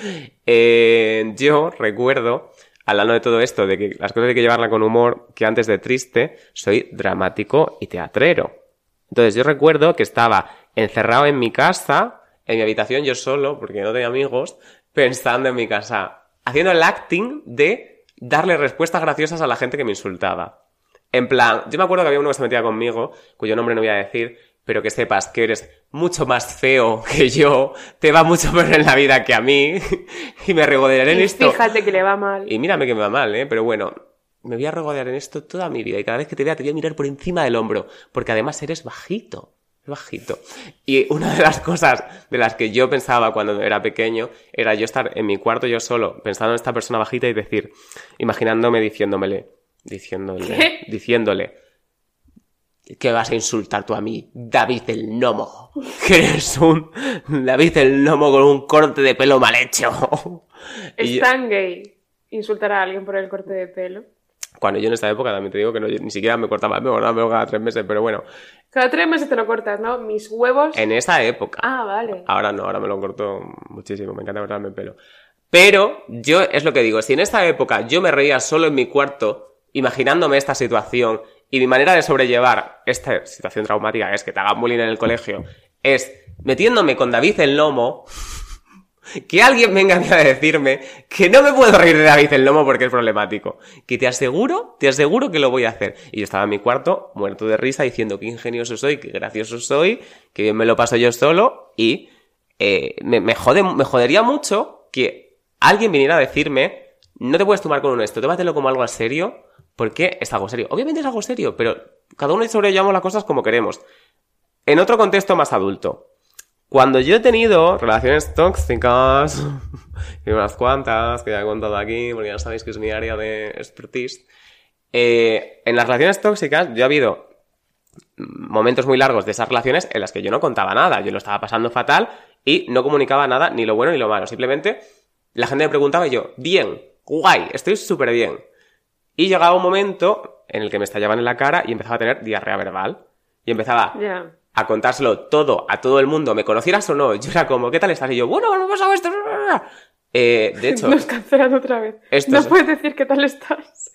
Speaker 3: eh, yo recuerdo... Hablando de todo esto, de que las cosas hay que llevarlas con humor, que antes de triste, soy dramático y teatrero. Entonces yo recuerdo que estaba encerrado en mi casa, en mi habitación yo solo, porque no tenía amigos, pensando en mi casa, haciendo el acting de darle respuestas graciosas a la gente que me insultaba. En plan, yo me acuerdo que había uno que se metía conmigo, cuyo nombre no voy a decir, pero que sepas que eres mucho más feo que yo, te va mucho peor en la vida que a mí, y me regodearé en
Speaker 2: y
Speaker 3: esto.
Speaker 2: Fíjate que le va mal.
Speaker 3: Y mírame que me va mal, ¿eh? Pero bueno, me voy a regodear en esto toda mi vida, y cada vez que te vea te voy a mirar por encima del hombro, porque además eres bajito, bajito. Y una de las cosas de las que yo pensaba cuando era pequeño, era yo estar en mi cuarto yo solo, pensando en esta persona bajita y decir, imaginándome diciéndomele, diciéndole,
Speaker 2: ¿Qué?
Speaker 3: diciéndole, que vas a insultar tú a mí, David el Gnomo. Que eres un David el Gnomo con un corte de pelo mal hecho.
Speaker 2: Es
Speaker 3: Y yo-
Speaker 2: tan gay insultar a alguien por el corte de pelo.
Speaker 3: Cuando yo en esta época también te digo que no, ni siquiera me cortaba, me cortaba cada tres meses, pero bueno,
Speaker 2: Cada tres meses te lo cortas, ¿no? Mis huevos...
Speaker 3: en esa época.
Speaker 2: Ah, vale.
Speaker 3: Ahora no, ahora me lo corto muchísimo, me encanta cortarme el pelo. Pero yo es lo que digo, si en esta época yo me reía solo en mi cuarto, imaginándome esta situación, y mi manera de sobrellevar esta situación traumática, que es que te hagan bullying en el colegio, es metiéndome con David el Lomo, que alguien venga a mí a decirme que no me puedo reír de David el Lomo porque es problemático. Que te aseguro, te aseguro que lo voy a hacer. Y yo estaba en mi cuarto, muerto de risa, diciendo qué ingenioso soy, qué gracioso soy, que bien me lo paso yo solo, y eh, me, me, jode, me jodería mucho que alguien viniera a decirme, no te puedes tomar con esto, tómatelo como algo serio, porque es algo serio. Obviamente es algo serio, pero cada uno sobrellevamos las cosas como queremos. En otro contexto más adulto. Cuando yo he tenido relaciones tóxicas, y unas cuantas, que ya he contado aquí, porque ya sabéis que es mi área de expertise, eh, en las relaciones tóxicas yo he habido momentos muy largos de esas relaciones en las que yo no contaba nada, yo lo estaba pasando fatal y no comunicaba nada, ni lo bueno ni lo malo. Simplemente la gente me preguntaba y yo, bien, guay, estoy súper bien. Y llegaba un momento en el que me estallaban en la cara y empezaba a tener diarrea verbal. Y empezaba
Speaker 2: Ya.
Speaker 3: a contárselo todo a todo el mundo, me conocieras o no. Yo era como, ¿qué tal estás? Y yo, bueno, me ha pasado esto. Eh, de hecho,
Speaker 2: Nos cancelan otra vez.
Speaker 3: Esto
Speaker 2: No
Speaker 3: es-
Speaker 2: puedes decir qué tal estás.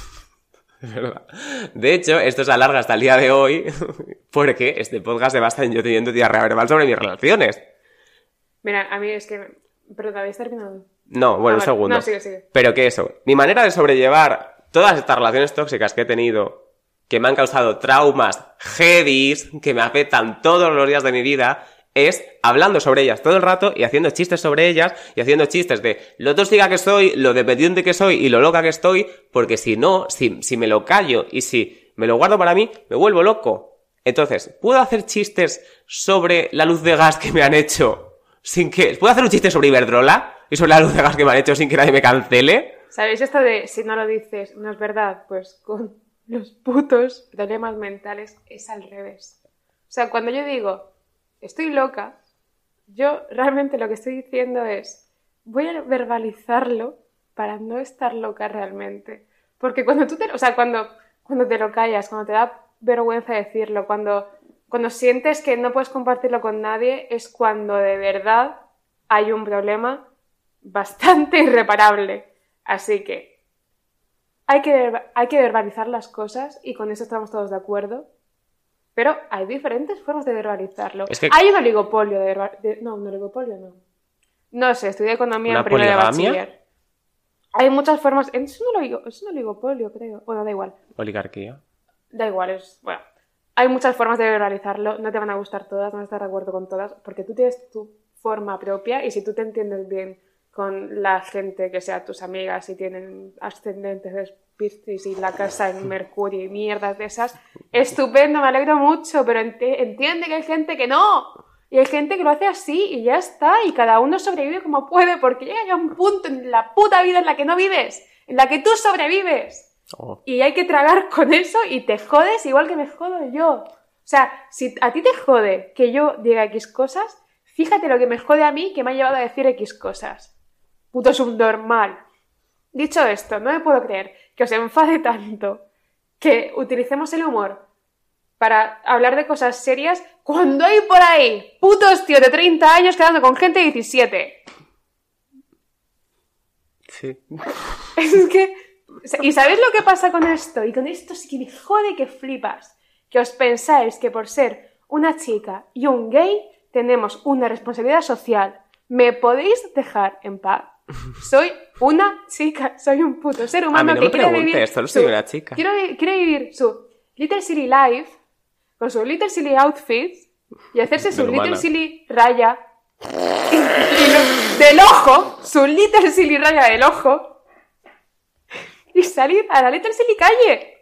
Speaker 3: es verdad. De hecho, esto se alarga hasta el día de hoy porque este podcast se basa en yo teniendo diarrea verbal sobre mis relaciones.
Speaker 2: Mira, a mí es que... Pero habéis terminado.
Speaker 3: No, bueno,
Speaker 2: Ah,
Speaker 3: un
Speaker 2: vale.
Speaker 3: segundo.
Speaker 2: No, sigue, sigue.
Speaker 3: Pero que eso, mi manera de sobrellevar todas estas relaciones tóxicas que he tenido, que me han causado traumas heavies, que me afectan todos los días de mi vida, es hablando sobre ellas todo el rato y haciendo chistes sobre ellas y haciendo chistes de lo tóxica que soy, lo dependiente que soy y lo loca que estoy, porque si no, si, si me lo callo y si me lo guardo para mí, me vuelvo loco. Entonces, ¿puedo hacer chistes sobre la luz de gas que me han hecho sin que... ¿Puedo hacer un chiste sobre Iberdrola y sobre la luz de gas que me han hecho sin que nadie me cancele?
Speaker 2: ¿Sabéis esto de si no lo dices, no es verdad? Pues con los putos problemas mentales es al revés. O sea, cuando yo digo, estoy loca, yo realmente lo que estoy diciendo es, voy a verbalizarlo para no estar loca realmente. Porque cuando tú te... O sea, cuando, cuando te lo callas, cuando te da vergüenza decirlo, cuando, cuando sientes que no puedes compartirlo con nadie, es cuando de verdad hay un problema bastante irreparable. Así que hay que, verba- hay que verbalizar las cosas y con eso estamos todos de acuerdo. Pero hay diferentes formas de verbalizarlo.
Speaker 3: Es que-
Speaker 2: Hay un oligopolio de, verba- de- No, un oligopolio no. No sé, estudié economía
Speaker 3: ¿Una
Speaker 2: en primero de
Speaker 3: poligamia?
Speaker 2: bachiller. hay muchas formas... Es un, oligo, es un oligopolio, creo. Bueno, da igual.
Speaker 3: Oligarquía.
Speaker 2: Da igual, es... Bueno, hay muchas formas de realizarlo. No te van a gustar todas, no vas a estar de acuerdo con todas, porque tú tienes tu forma propia y si tú te entiendes bien con la gente que sea tus amigas y tienen ascendentes de Piscis y la casa en Mercurio y mierdas de esas, estupendo, me alegro mucho, pero ent- entiende que hay gente que no. Y hay gente que lo hace así y ya está, y cada uno sobrevive como puede, porque llega ya un punto en la puta vida en la que no vives, en la que tú sobrevives. Oh. Y hay que tragar con eso y te jodes igual que me jodo yo. O sea, si a ti te jode que yo diga X cosas, fíjate lo que me jode a mí que me ha llevado a decir X cosas. Puto subnormal. Dicho esto, no me puedo creer que os enfade tanto que utilicemos el humor para hablar de cosas serias cuando hay por ahí putos tíos de treinta años quedando con gente de diecisiete.
Speaker 3: Sí.
Speaker 2: Es que... ¿Y sabéis lo que pasa con esto? Y con esto sí que me jode que flipas. Que os pensáis que por ser una chica y un gay tenemos una responsabilidad social. ¿Me podéis dejar en paz? Soy una chica, soy un puto ser humano
Speaker 3: a mí no
Speaker 2: que
Speaker 3: me
Speaker 2: quiere
Speaker 3: preguntes,
Speaker 2: vivir
Speaker 3: solo
Speaker 2: su,
Speaker 3: soy una chica.
Speaker 2: Quiero, quiere vivir su Little Silly Life con su Little Silly Outfits y hacerse su Little Silly raya y, y lo, del ojo, su Little Silly raya del ojo y salir a la Little Silly calle.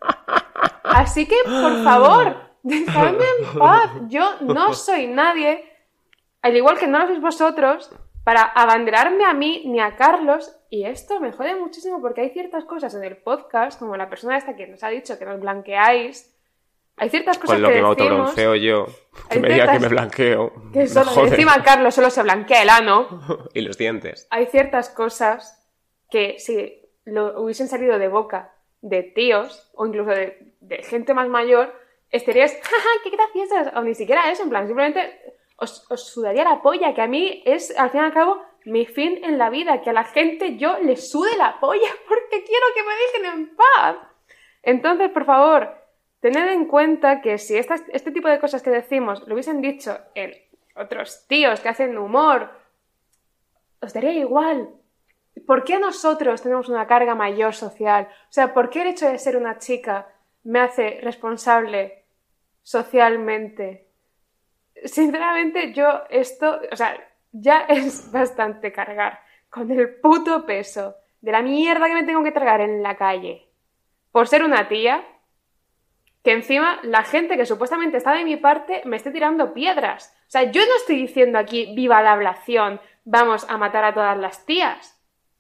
Speaker 2: Así que, por favor, dejadme en paz. Yo no soy nadie, al igual que no lo sois vosotros, para abanderarme a mí ni a Carlos, y esto me jode muchísimo porque hay ciertas cosas en el podcast, como la persona esta que nos ha dicho que nos blanqueáis, hay ciertas cosas
Speaker 3: con lo
Speaker 2: que,
Speaker 3: que me
Speaker 2: decimos...
Speaker 3: autobronceo yo, que me diga que me blanqueo.
Speaker 2: Que solo, encima Carlos solo se blanquea el ano.
Speaker 3: Y los dientes.
Speaker 2: Hay ciertas cosas que si lo hubiesen salido de boca de tíos, o incluso de, de gente más mayor, estarías, jaja, qué graciosas, o ni siquiera eso, en plan, simplemente... Os, os sudaría la polla, que a mí es, al fin y al cabo, mi fin en la vida, que a la gente yo le sude la polla porque quiero que me dejen en paz. Entonces, por favor, tened en cuenta que si estas, este tipo de cosas que decimos lo hubiesen dicho en otros tíos que hacen humor, os daría igual. ¿Por qué nosotros tenemos una carga mayor social? O sea, ¿por qué el hecho de ser una chica me hace responsable socialmente? Sinceramente, yo esto, o sea, ya es bastante cargar con el puto peso de la mierda que me tengo que tragar en la calle por ser una tía, que encima la gente que supuestamente está de mi parte me esté tirando piedras. O sea, yo no estoy diciendo aquí viva la ablación, vamos a matar a todas las tías.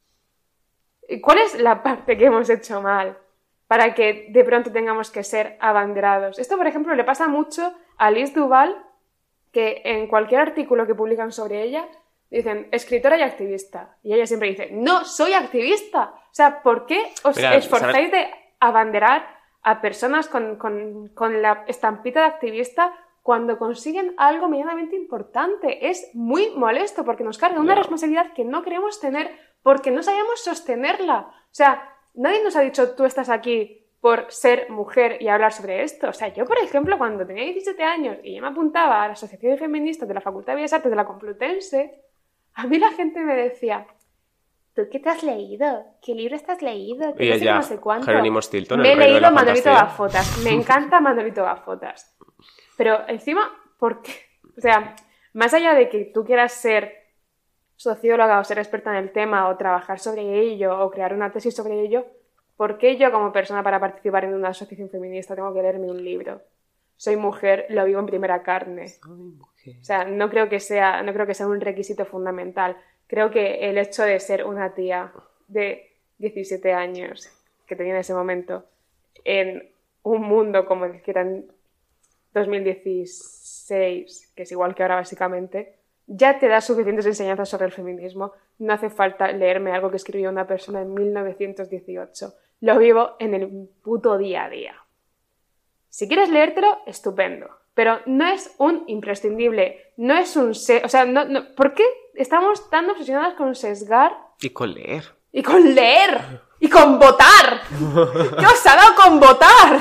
Speaker 2: ¿Cuál es la parte que hemos hecho mal para que de pronto tengamos que ser abanderados? Esto, por ejemplo, le pasa mucho a Liz Duval, que en cualquier artículo que publican sobre ella dicen escritora y activista, y ella siempre dice no soy activista. O sea, ¿por qué os Mira, esforzáis ¿sabes? de abanderar a personas con, con, con la estampita de activista cuando consiguen algo medianamente importante? Es muy molesto porque nos carga una responsabilidad que no queremos tener porque no sabemos sostenerla. O sea, nadie nos ha dicho tú estás aquí por ser mujer y hablar sobre esto. O sea, yo, por ejemplo, cuando tenía diecisiete años y yo me apuntaba a la Asociación Feminista de la Facultad de Bellas Artes de la Complutense, a mí la gente me decía, ¿tú qué te has leído? ¿Qué libro estás leído? ¿Qué
Speaker 3: y
Speaker 2: no
Speaker 3: ella,
Speaker 2: sé, no sé cuánto?
Speaker 3: Jerónimo Stilton,
Speaker 2: me he
Speaker 3: el rey
Speaker 2: leído
Speaker 3: de la
Speaker 2: Manolito
Speaker 3: fantasía.
Speaker 2: Gafotas. Me encanta Manolito Gafotas. Pero encima, ¿por qué? O sea, más allá de que tú quieras ser socióloga o ser experta en el tema o trabajar sobre ello o crear una tesis sobre ello, ¿por qué yo como persona para participar en una asociación feminista tengo que leerme un libro? Soy mujer, lo vivo en primera carne. O sea, no creo que sea, no creo que sea un requisito fundamental. Creo que el hecho de ser una tía de diecisiete años, que tenía en ese momento, en un mundo como el que era en dos mil dieciséis, que es igual que ahora básicamente, ya te da suficientes enseñanzas sobre el feminismo. No hace falta leerme algo que escribió una persona en mil novecientos dieciocho. Lo vivo en el puto día a día. Si quieres leértelo, estupendo. Pero no es un imprescindible. No es un... Se- o sea, no, no, ¿por qué estamos tan obsesionadas con sesgar?
Speaker 3: Y con leer.
Speaker 2: Y con leer. Y con votar. ¿Qué os ha dado con votar?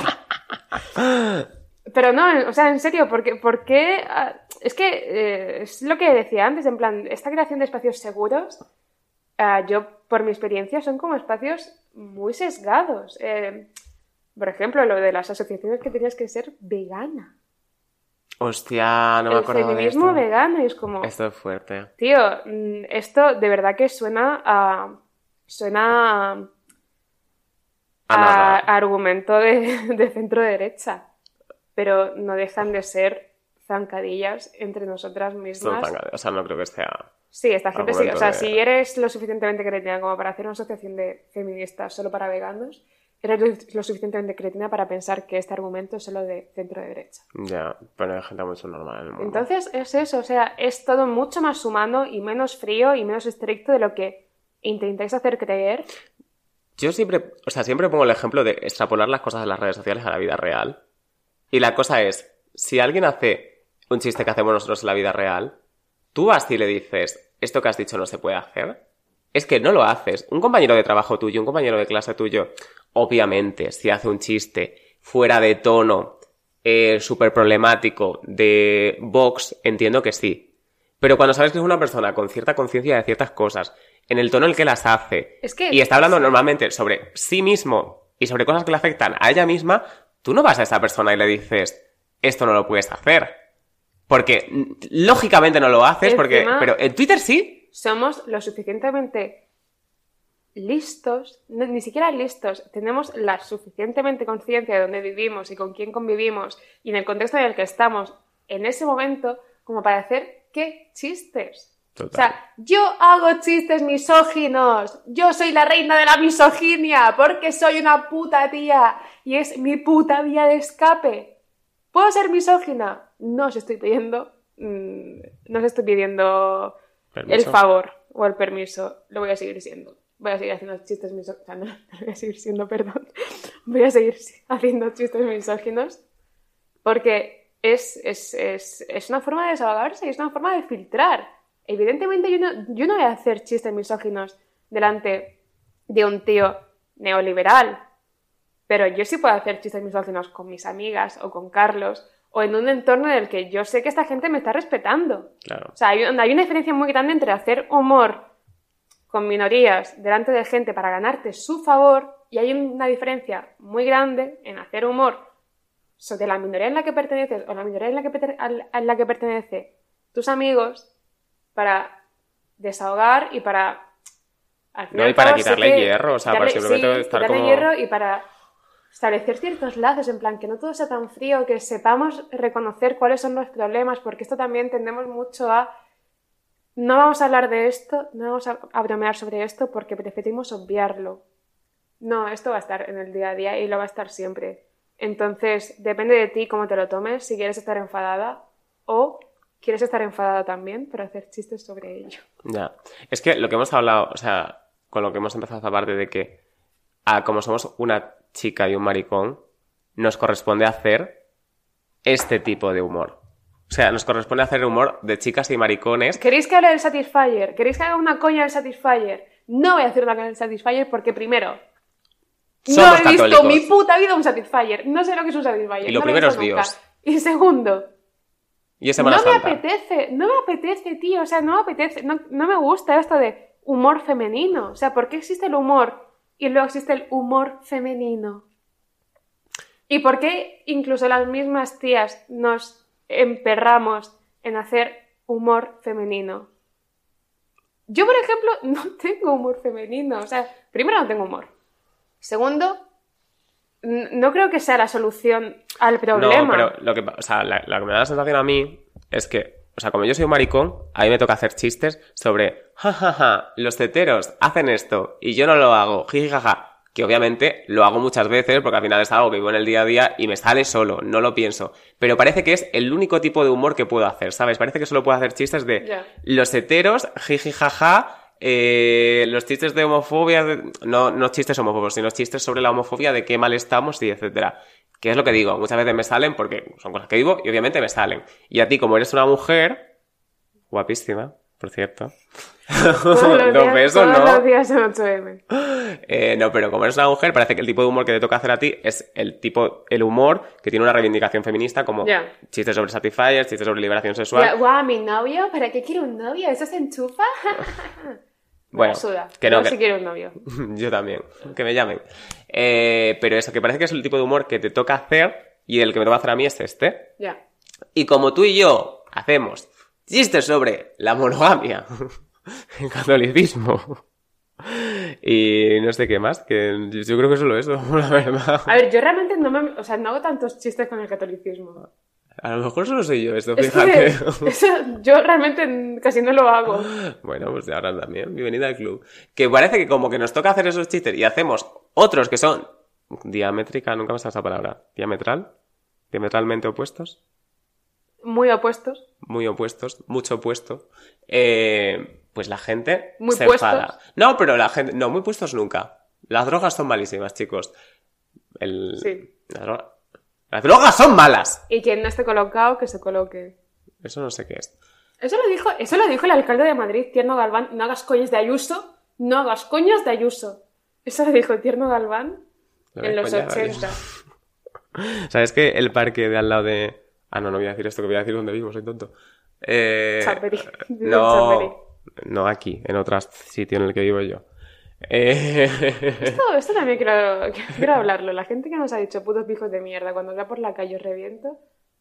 Speaker 2: Pero no, o sea, en serio, ¿por qué? ¿Por qué? Es que eh, es lo que decía antes, en plan, esta creación de espacios seguros uh, yo, por mi experiencia, son como espacios muy sesgados. Eh, por ejemplo, lo de las asociaciones que tenías que ser vegana.
Speaker 3: Hostia, no me acuerdo de esto. El
Speaker 2: feminismo vegano, y es como...
Speaker 3: Esto es fuerte.
Speaker 2: Tío, esto de verdad que suena a... Suena a... a, a argumento de, de centro derecha. Pero no dejan de ser zancadillas entre nosotras mismas.
Speaker 3: Son zancadillas, o sea, no creo que sea...
Speaker 2: Sí, esta gente sí. O sea,
Speaker 3: de...
Speaker 2: si eres lo suficientemente cretina como para hacer una asociación de feministas solo para veganos, eres lo suficientemente cretina para pensar que este argumento es solo de centro derecha.
Speaker 3: Ya, pero hay gente mucho normal en el mundo.
Speaker 2: Entonces es eso, o sea, es todo mucho más humano y menos frío y menos estricto de lo que intentáis hacer creer.
Speaker 3: Yo siempre, o sea, siempre pongo el ejemplo de extrapolar las cosas de las redes sociales a la vida real. Y la cosa es, si alguien hace un chiste que hacemos nosotros en la vida real, tú vas y le dices, esto que has dicho no se puede hacer. Es que no lo haces. Un compañero de trabajo tuyo, un compañero de clase tuyo, obviamente, si hace un chiste fuera de tono, eh, súper problemático, de Vox, entiendo que sí. Pero cuando sabes que es una persona con cierta conciencia de ciertas cosas, en el tono en el que las hace,
Speaker 2: es que...
Speaker 3: y está hablando normalmente sobre sí mismo y sobre cosas que le afectan a ella misma, tú no vas a esa persona y le dices, esto no lo puedes hacer. Porque lógicamente no lo haces, porque
Speaker 2: Encima,
Speaker 3: pero en Twitter sí.
Speaker 2: Somos lo suficientemente listos, no, ni siquiera listos, tenemos la suficientemente conciencia de dónde vivimos y con quién convivimos y en el contexto en el que estamos en ese momento como para hacer ¿qué chistes?
Speaker 3: Total.
Speaker 2: O sea, yo hago chistes misóginos, yo soy la reina de la misoginia porque soy una puta tía y es mi puta vía de escape. ¿Puedo ser misógina? No os estoy pidiendo, mmm, no os estoy pidiendo ¿Permiso? El favor o el permiso, lo voy a seguir siendo. Voy a seguir haciendo chistes misóginos, o sea, no, no voy a seguir siendo, perdón, voy a seguir haciendo chistes misóginos porque es, es, es, es una forma de desahogarse y es una forma de filtrar. Evidentemente yo no, yo no voy a hacer chistes misóginos delante de un tío neoliberal, pero yo sí puedo hacer chistes misóginos con mis amigas o con Carlos o en un entorno en el que yo sé que esta gente me está respetando.
Speaker 3: Claro.
Speaker 2: O sea, hay, hay una diferencia muy grande entre hacer humor con minorías delante de gente para ganarte su favor y hay una diferencia muy grande en hacer humor sobre la minoría en la que perteneces o la minoría en la que, en la que pertenece tus amigos para desahogar y para... Al final
Speaker 3: no, y para
Speaker 2: todo,
Speaker 3: quitarle
Speaker 2: sé que,
Speaker 3: hierro, o sea,
Speaker 2: quitarle,
Speaker 3: para simplemente
Speaker 2: sí,
Speaker 3: estar
Speaker 2: quitarle
Speaker 3: como...
Speaker 2: hierro y para establecer ciertos lazos, en plan, que no todo sea tan frío, que sepamos reconocer cuáles son los problemas, porque esto también tendemos mucho a... No vamos a hablar de esto, no vamos a, a bromear sobre esto porque preferimos obviarlo. No, esto va a estar en el día a día y lo va a estar siempre. Entonces, depende de ti cómo te lo tomes, si quieres estar enfadada o quieres estar enfadada también, pero hacer chistes sobre ello.
Speaker 3: Ya. Es que lo que hemos hablado, o sea, con lo que hemos empezado esta parte de que ah, como somos una chica y un maricón, nos corresponde hacer este tipo de humor. O sea, nos corresponde hacer humor de chicas y maricones.
Speaker 2: ¿Queréis que hable del Satisfyer? ¿Queréis que haga una coña del Satisfyer? No voy a hacer una coña del Satisfyer porque primero...
Speaker 3: Somos
Speaker 2: no he
Speaker 3: católicos.
Speaker 2: visto mi puta vida un Satisfyer. No sé lo que es un Satisfyer.
Speaker 3: Y lo
Speaker 2: no
Speaker 3: primero
Speaker 2: lo he
Speaker 3: es
Speaker 2: visto
Speaker 3: Dios.
Speaker 2: nunca. Y segundo...
Speaker 3: Y es Semana
Speaker 2: no me
Speaker 3: Santa.
Speaker 2: apetece, no me apetece, tío. O sea, no me apetece. No, no me gusta esto de humor femenino. O sea, ¿por qué existe el humor y luego existe el humor femenino? ¿Y por qué incluso las mismas tías nos emperramos en hacer humor femenino? Yo, por ejemplo, no tengo humor femenino. O sea, primero no tengo humor. Segundo, no creo que sea la solución al problema.
Speaker 3: No, pero lo que, o sea, la, la que me da la sensación a mí es que, o sea, como yo soy un maricón, a mí me toca hacer chistes sobre, jajaja, ja, ja, los heteros hacen esto y yo no lo hago, jiji, jaja. Que obviamente lo hago muchas veces porque al final es algo que vivo en el día a día y me sale solo, no lo pienso. Pero parece que es el único tipo de humor que puedo hacer, ¿sabes? Parece que solo puedo hacer chistes de yeah. los heteros, jiji, jaja, eh, los chistes de homofobia, de... no, no chistes homófobos, sino chistes sobre la homofobia, de qué mal estamos y etcétera. Que es lo que digo, muchas veces me salen porque son cosas que vivo y obviamente me salen. Y a ti, como eres una mujer, guapísima, por cierto.
Speaker 2: Dos besos, ¿no? Todos los días en ocho eme.
Speaker 3: Eh, no, pero como eres una mujer, parece que el tipo de humor que te toca hacer a ti es el tipo, el humor que tiene una reivindicación feminista, como yeah. chistes sobre Satisfyer, chistes sobre liberación sexual.
Speaker 2: Yeah, guau, mi novio, ¿para qué quiero un novio? ¿Eso se enchufa?
Speaker 3: Bueno,
Speaker 2: me suda.
Speaker 3: que no,
Speaker 2: Yo
Speaker 3: que...
Speaker 2: sí quiero un novio.
Speaker 3: Yo también, que me llamen. Eh, pero eso, que parece que es el tipo de humor que te toca hacer y el que me toca hacer a mí es este.
Speaker 2: Ya.
Speaker 3: Y como tú y yo hacemos chistes sobre la monogamia, el catolicismo y no sé qué más, que yo creo que solo eso, la verdad.
Speaker 2: A ver, yo realmente no me... O sea, no hago tantos chistes con el catolicismo.
Speaker 3: A lo mejor solo soy yo esto,
Speaker 2: Es
Speaker 3: fíjate.
Speaker 2: que eso, yo realmente casi no lo hago.
Speaker 3: Bueno, pues ahora también, bienvenida al club. Que parece que como que nos toca hacer esos chistes y hacemos otros que son diamétrica, nunca me sale esa palabra, diametral, diametralmente opuestos.
Speaker 2: Muy opuestos.
Speaker 3: Muy opuestos, mucho opuesto, eh, pues la gente
Speaker 2: muy
Speaker 3: se
Speaker 2: puestos.
Speaker 3: enfada. No, pero la gente... No, muy puestos nunca. Las drogas son malísimas, chicos. El...
Speaker 2: Sí.
Speaker 3: La droga... Las drogas son malas.
Speaker 2: Y quien no esté colocado, que se coloque.
Speaker 3: Eso no sé qué es.
Speaker 2: Eso lo dijo, eso lo dijo el alcalde de Madrid, Tierno Galván. No hagas coñas de Ayuso. No hagas coñas de Ayuso. Eso lo dijo Tierno Galván en los ochenta.
Speaker 3: ¿Sabes que el parque de al lado de... Ah, no, no voy a decir esto, que voy a decir dónde vivo, soy tonto. Eh...
Speaker 2: Chamberí.
Speaker 3: No, no aquí, en otro sitio en el que vivo yo. Eh...
Speaker 2: Esto, esto también quiero, quiero hablarlo. La gente que nos ha dicho putos pijos de mierda cuando va por la calle os reviento.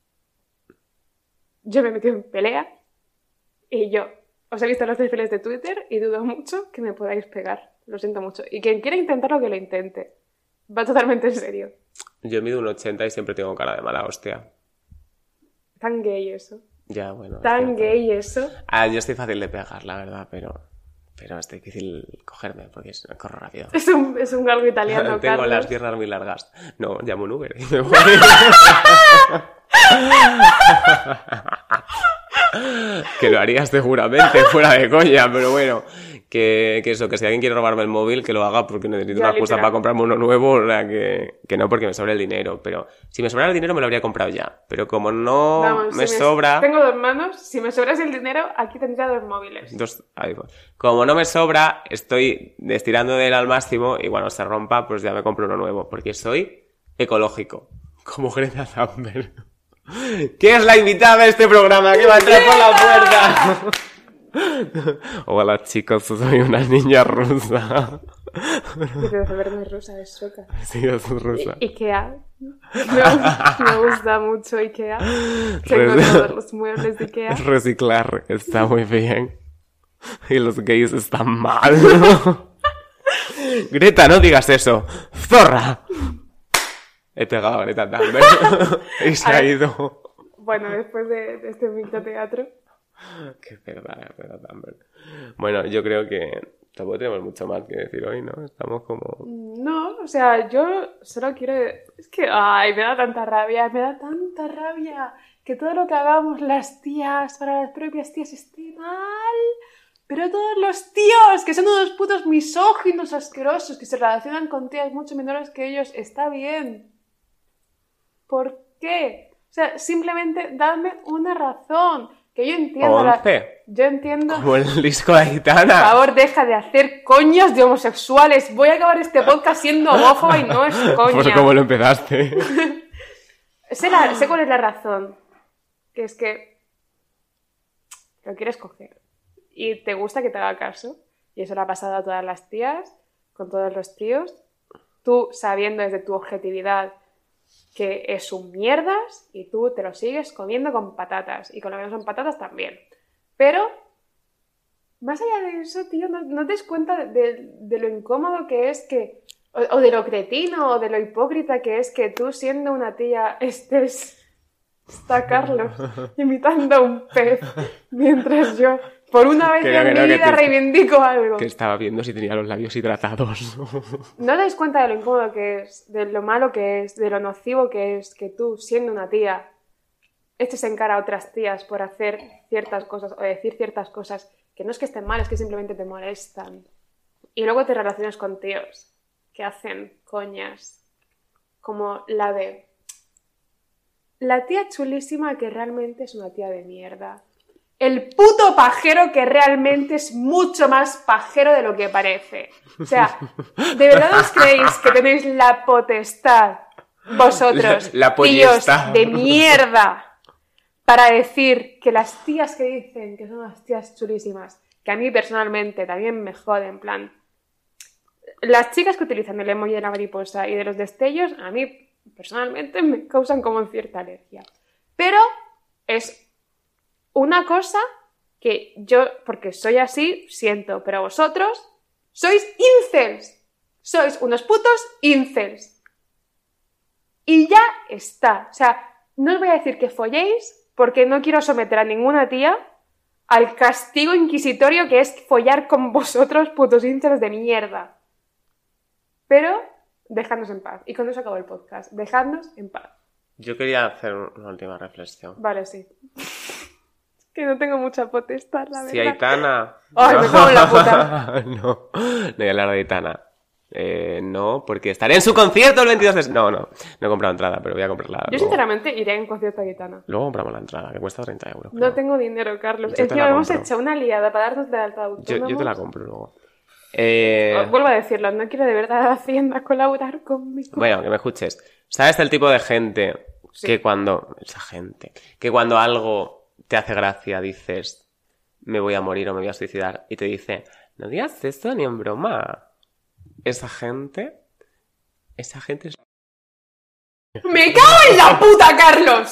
Speaker 2: Yo me he metido en pelea y yo os he visto los perfiles de Twitter y dudo mucho que me podáis pegar. Lo siento mucho. Y quien quiera intentarlo, que lo intente. Va totalmente en serio.
Speaker 3: Yo mido un ochenta y siempre tengo cara de mala hostia.
Speaker 2: Tan gay eso.
Speaker 3: Ya, bueno.
Speaker 2: Tan gay eso.
Speaker 3: Ah, yo estoy fácil de pegar, la verdad, pero... Pero es difícil cogerme porque es, corro rápido.
Speaker 2: Es un, es un galgo italiano,
Speaker 3: Tengo
Speaker 2: Carlos.
Speaker 3: las piernas muy largas. No, llamo un Uber y me voy. Que lo haría seguramente, fuera de coña, pero bueno. Que, que eso, que si alguien quiere robarme el móvil, que lo haga porque necesito
Speaker 2: Ya,
Speaker 3: una excusa
Speaker 2: literal.
Speaker 3: para comprarme uno nuevo. O sea, que, que no porque me sobra el dinero. Pero si me sobrara el dinero me lo habría comprado ya. Pero como no
Speaker 2: Vamos,
Speaker 3: me
Speaker 2: si
Speaker 3: sobra...
Speaker 2: Tengo dos manos. Si me sobras el dinero, aquí tendría dos móviles.
Speaker 3: Dos iPhones. Como no me sobra, estoy estirando de él al máximo y cuando se rompa, pues ya me compro uno nuevo. Porque soy ecológico. Como Greta Thunberg. ¿Quién es la invitada de este programa? ¿Qué va a entrar por la puerta? Hola chicos, soy una niña rusa.
Speaker 2: Pero de verdad es rusa, es sueca.
Speaker 3: Sí, es rusa.
Speaker 2: I- Ikea. Me, me gusta mucho Ikea. Tengo
Speaker 3: Res-
Speaker 2: todos los muebles de Ikea.
Speaker 3: Reciclar está muy bien. Y los gays están mal. Greta, no digas eso. ¡Zorra! He pegado a Greta Thunberg. Y se ha ido.
Speaker 2: Bueno, después de, de este microteatro.
Speaker 3: Qué verdad, Greta Thunberg. Bueno, yo creo que tampoco tenemos mucho más que decir hoy, ¿no? Estamos como...
Speaker 2: No, o sea, yo solo quiero... Es que, ay, me da tanta rabia, me da tanta rabia que todo lo que hagamos las tías para las propias tías esté mal. Pero todos los tíos, que son unos putos misóginos asquerosos, que se relacionan con tías mucho menores que ellos, está bien. ¿Por qué? O sea, simplemente dadme una razón. Que yo entiendo...
Speaker 3: Once.
Speaker 2: La... Yo entiendo...
Speaker 3: Como el disco de
Speaker 2: Por
Speaker 3: Aitana.
Speaker 2: favor, deja de hacer coñas de homosexuales. Voy a acabar este podcast siendo homófoba y no es coña.
Speaker 3: Pues como lo empezaste.
Speaker 2: Sé, la- sé cuál es la razón. Que es que lo quieres coger. Y te gusta que te haga caso. Y eso le ha pasado a todas las tías, con todos los tíos. Tú sabiendo desde tu objetividad que es un mierdas y tú te lo sigues comiendo con patatas. Y con lo que no son patatas también. Pero, más allá de eso, tío, no, no te das cuenta de, de- de lo incómodo que es que... O, o de lo cretino, o de lo hipócrita que es que tú, siendo una tía, estés... Está Carlos imitando a un pez mientras yo, por una vez
Speaker 3: Creo
Speaker 2: en
Speaker 3: que
Speaker 2: mi
Speaker 3: no, que
Speaker 2: vida,
Speaker 3: te-
Speaker 2: reivindico algo.
Speaker 3: Que estaba viendo si tenía los labios hidratados.
Speaker 2: ¿No te das cuenta de lo incómodo que es, de lo malo que es, de lo nocivo que es que tú, siendo una tía, eches en cara a otras tías por hacer ciertas cosas o decir ciertas cosas que no es que estén mal, es que simplemente te molestan? Y luego te relacionas con tíos que hacen coñas como la de la tía chulísima que realmente es una tía de mierda. El puto pajero que realmente es mucho más pajero de lo que parece. O sea, ¿de verdad os creéis que tenéis la potestad, vosotros,
Speaker 3: La- la
Speaker 2: tíos
Speaker 3: pollesta.
Speaker 2: de mierda, para decir que las tías que dicen que son las tías chulísimas, que a mí personalmente también me jode, en plan... Las chicas que utilizan el emoji de la mariposa y de los destellos, a mí personalmente me causan como cierta alergia. Pero es una cosa que yo, porque soy así, siento, pero vosotros sois incels. Sois unos putos incels. Y ya está. O sea, no os voy a decir que folléis, porque no quiero someter a ninguna tía al castigo inquisitorio que es follar con vosotros, putos incels de mierda. Pero dejadnos en paz. Y con eso acabo el podcast. Dejadnos en paz.
Speaker 3: Yo quería hacer una última reflexión.
Speaker 2: Vale, sí. Es que no tengo mucha potestad, la verdad.
Speaker 3: Si Aitana...
Speaker 2: ¡Ay,
Speaker 3: no.
Speaker 2: me cago en la puta!
Speaker 3: no, no voy a hablar de Aitana. Eh, no, porque estaré en su concierto el veintidós de... No, no, no he comprado entrada, pero voy a comprarla.
Speaker 2: Yo
Speaker 3: luego.
Speaker 2: sinceramente iré a un concierto de Aitana.
Speaker 3: Luego compramos la entrada, que cuesta treinta euros.
Speaker 2: No
Speaker 3: pero...
Speaker 2: tengo dinero, Carlos.
Speaker 3: Yo
Speaker 2: Es
Speaker 3: te
Speaker 2: que
Speaker 3: la
Speaker 2: hemos
Speaker 3: compro.
Speaker 2: hecho una liada para darnos de alta de
Speaker 3: Yo,
Speaker 2: autónomos.
Speaker 3: yo te la compro luego. Eh...
Speaker 2: Os vuelvo a decirlo, no quiero de verdad Hacienda colaborar conmigo.
Speaker 3: Bueno, que me escuches. ¿Sabes el tipo de gente
Speaker 2: Sí.
Speaker 3: que cuando... Esa gente. Que cuando algo te hace gracia dices, me voy a morir o me voy a suicidar, y te dice, no digas esto ni en broma. Esa gente... Esa gente es...
Speaker 2: ¡Me cago en la puta, Carlos!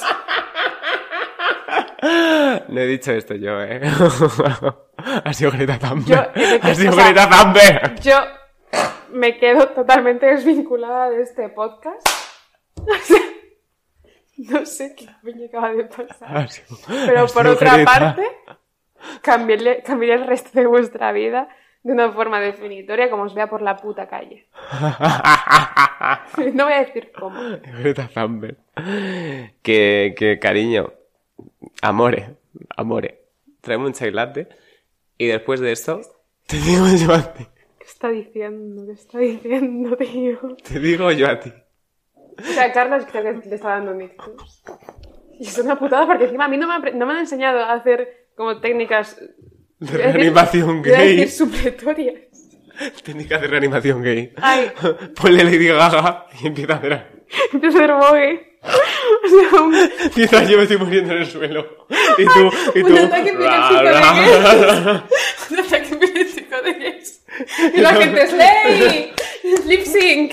Speaker 3: No he dicho esto yo, ¿eh? Ha sido Greta Thunberg.
Speaker 2: Yo, eh,
Speaker 3: ha sido
Speaker 2: o sea,
Speaker 3: Greta Thunberg.
Speaker 2: Yo me quedo totalmente desvinculada de este podcast. O sea, no sé qué me acaba de pasar.
Speaker 3: Ha sido-
Speaker 2: Pero
Speaker 3: ha
Speaker 2: por
Speaker 3: sido
Speaker 2: otra
Speaker 3: Greta.
Speaker 2: parte, cambiaré, cambiaré el resto de vuestra vida de una forma definitoria como os vea por la puta calle. No voy a decir cómo.
Speaker 3: Greta Thunberg. Que, que, cariño, amore, amore, tráeme un chai latte y después de esto te digo yo a ti.
Speaker 2: ¿Qué está diciendo? ¿Qué está diciendo, tío?
Speaker 3: Te digo yo a ti.
Speaker 2: O sea, Carlos creo que le está dando un ictus. Y es una putada porque encima a mí no me, han, no me han enseñado a hacer como técnicas...
Speaker 3: De reanimación
Speaker 2: iba a decir
Speaker 3: gay.
Speaker 2: supletorias.
Speaker 3: Técnicas de reanimación gay.
Speaker 2: Ay.
Speaker 3: Ponle Lady Gaga y empieza a hacer...
Speaker 2: Empieza a hacer bogue. O sea, un,
Speaker 3: Mientras yo me estoy muriendo en el suelo. Y tú... Y tú...
Speaker 2: un ataque epiléptico de gays. Un ataque epiléptico de gays. Y la gente, ¡Slay! ¡Lip sync!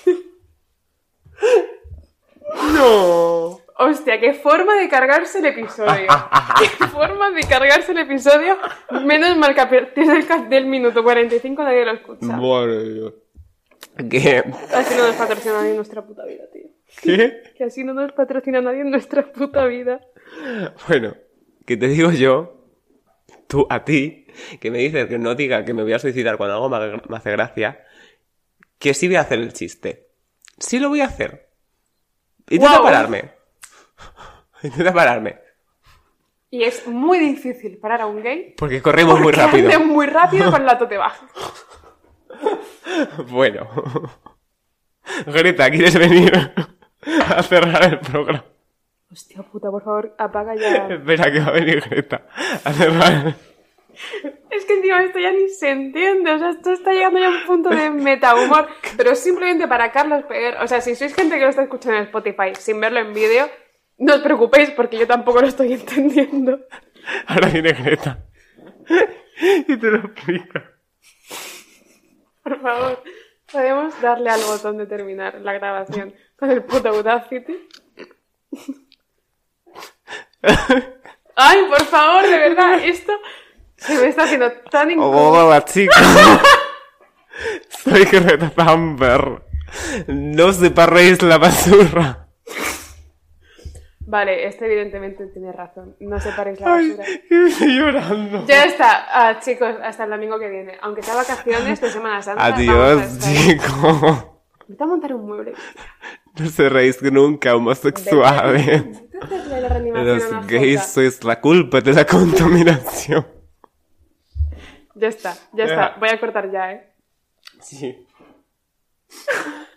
Speaker 3: ¡No!
Speaker 2: Hostia, qué forma de cargarse el episodio. Qué forma de cargarse el episodio. Menos mal que a partir del, ca- del minuto cuarenta y cinco nadie lo escucha.
Speaker 3: Madre de Dios. ¿Qué?
Speaker 2: Así no nos patrocina nadie en nuestra puta vida, tío.
Speaker 3: ¿Qué?
Speaker 2: Que así no nos patrocina nadie en nuestra puta vida.
Speaker 3: Bueno, que te digo yo, tú a ti, que me dices que no diga que me voy a suicidar cuando algo me, me hace gracia, que sí voy a hacer el chiste. Sí lo voy a hacer. Intenta
Speaker 2: Guau.
Speaker 3: pararme. Intenta pararme.
Speaker 2: Y es muy difícil parar a un gay.
Speaker 3: Porque corremos muy
Speaker 2: porque
Speaker 3: rápido.
Speaker 2: ande muy rápido con la tote baja.
Speaker 3: Bueno. Greta, ¿quieres venir a cerrar el programa?
Speaker 2: Hostia puta, por favor, apaga ya.
Speaker 3: Espera, que va a venir Greta a cerrar.
Speaker 2: Es que encima esto ya ni se entiende. O sea, esto está llegando ya a un punto de metahumor. Pero simplemente para Carlos Peguer. O sea, si sois gente que lo está escuchando en Spotify sin verlo en vídeo, no os preocupéis porque yo tampoco lo estoy entendiendo.
Speaker 3: Ahora viene Greta. Y te lo explica.
Speaker 2: Por favor, podemos darle al botón de terminar la grabación con el puto Audacity. Ay, por favor, de verdad, esto se me está haciendo tan incómodo.
Speaker 3: Hola, chicos. Soy Greta Thunberg. No separéis la basura.
Speaker 2: Vale, este evidentemente tiene razón. No separéis la
Speaker 3: Ay,
Speaker 2: basura.
Speaker 3: estoy llorando.
Speaker 2: Ya está, ah, chicos, hasta el domingo que viene. Aunque sea vacaciones de Semana Santa. vamos a
Speaker 3: Adiós,
Speaker 2: estar-
Speaker 3: chicos.
Speaker 2: Vete a montar un mueble.
Speaker 3: No seréis nunca homosexuales.
Speaker 2: Vete a hacerle la reanimación a
Speaker 3: Los
Speaker 2: una
Speaker 3: gays
Speaker 2: foca.
Speaker 3: sois la culpa de la contaminación.
Speaker 2: Ya está, ya está. Voy a cortar ya, ¿eh?
Speaker 3: Sí.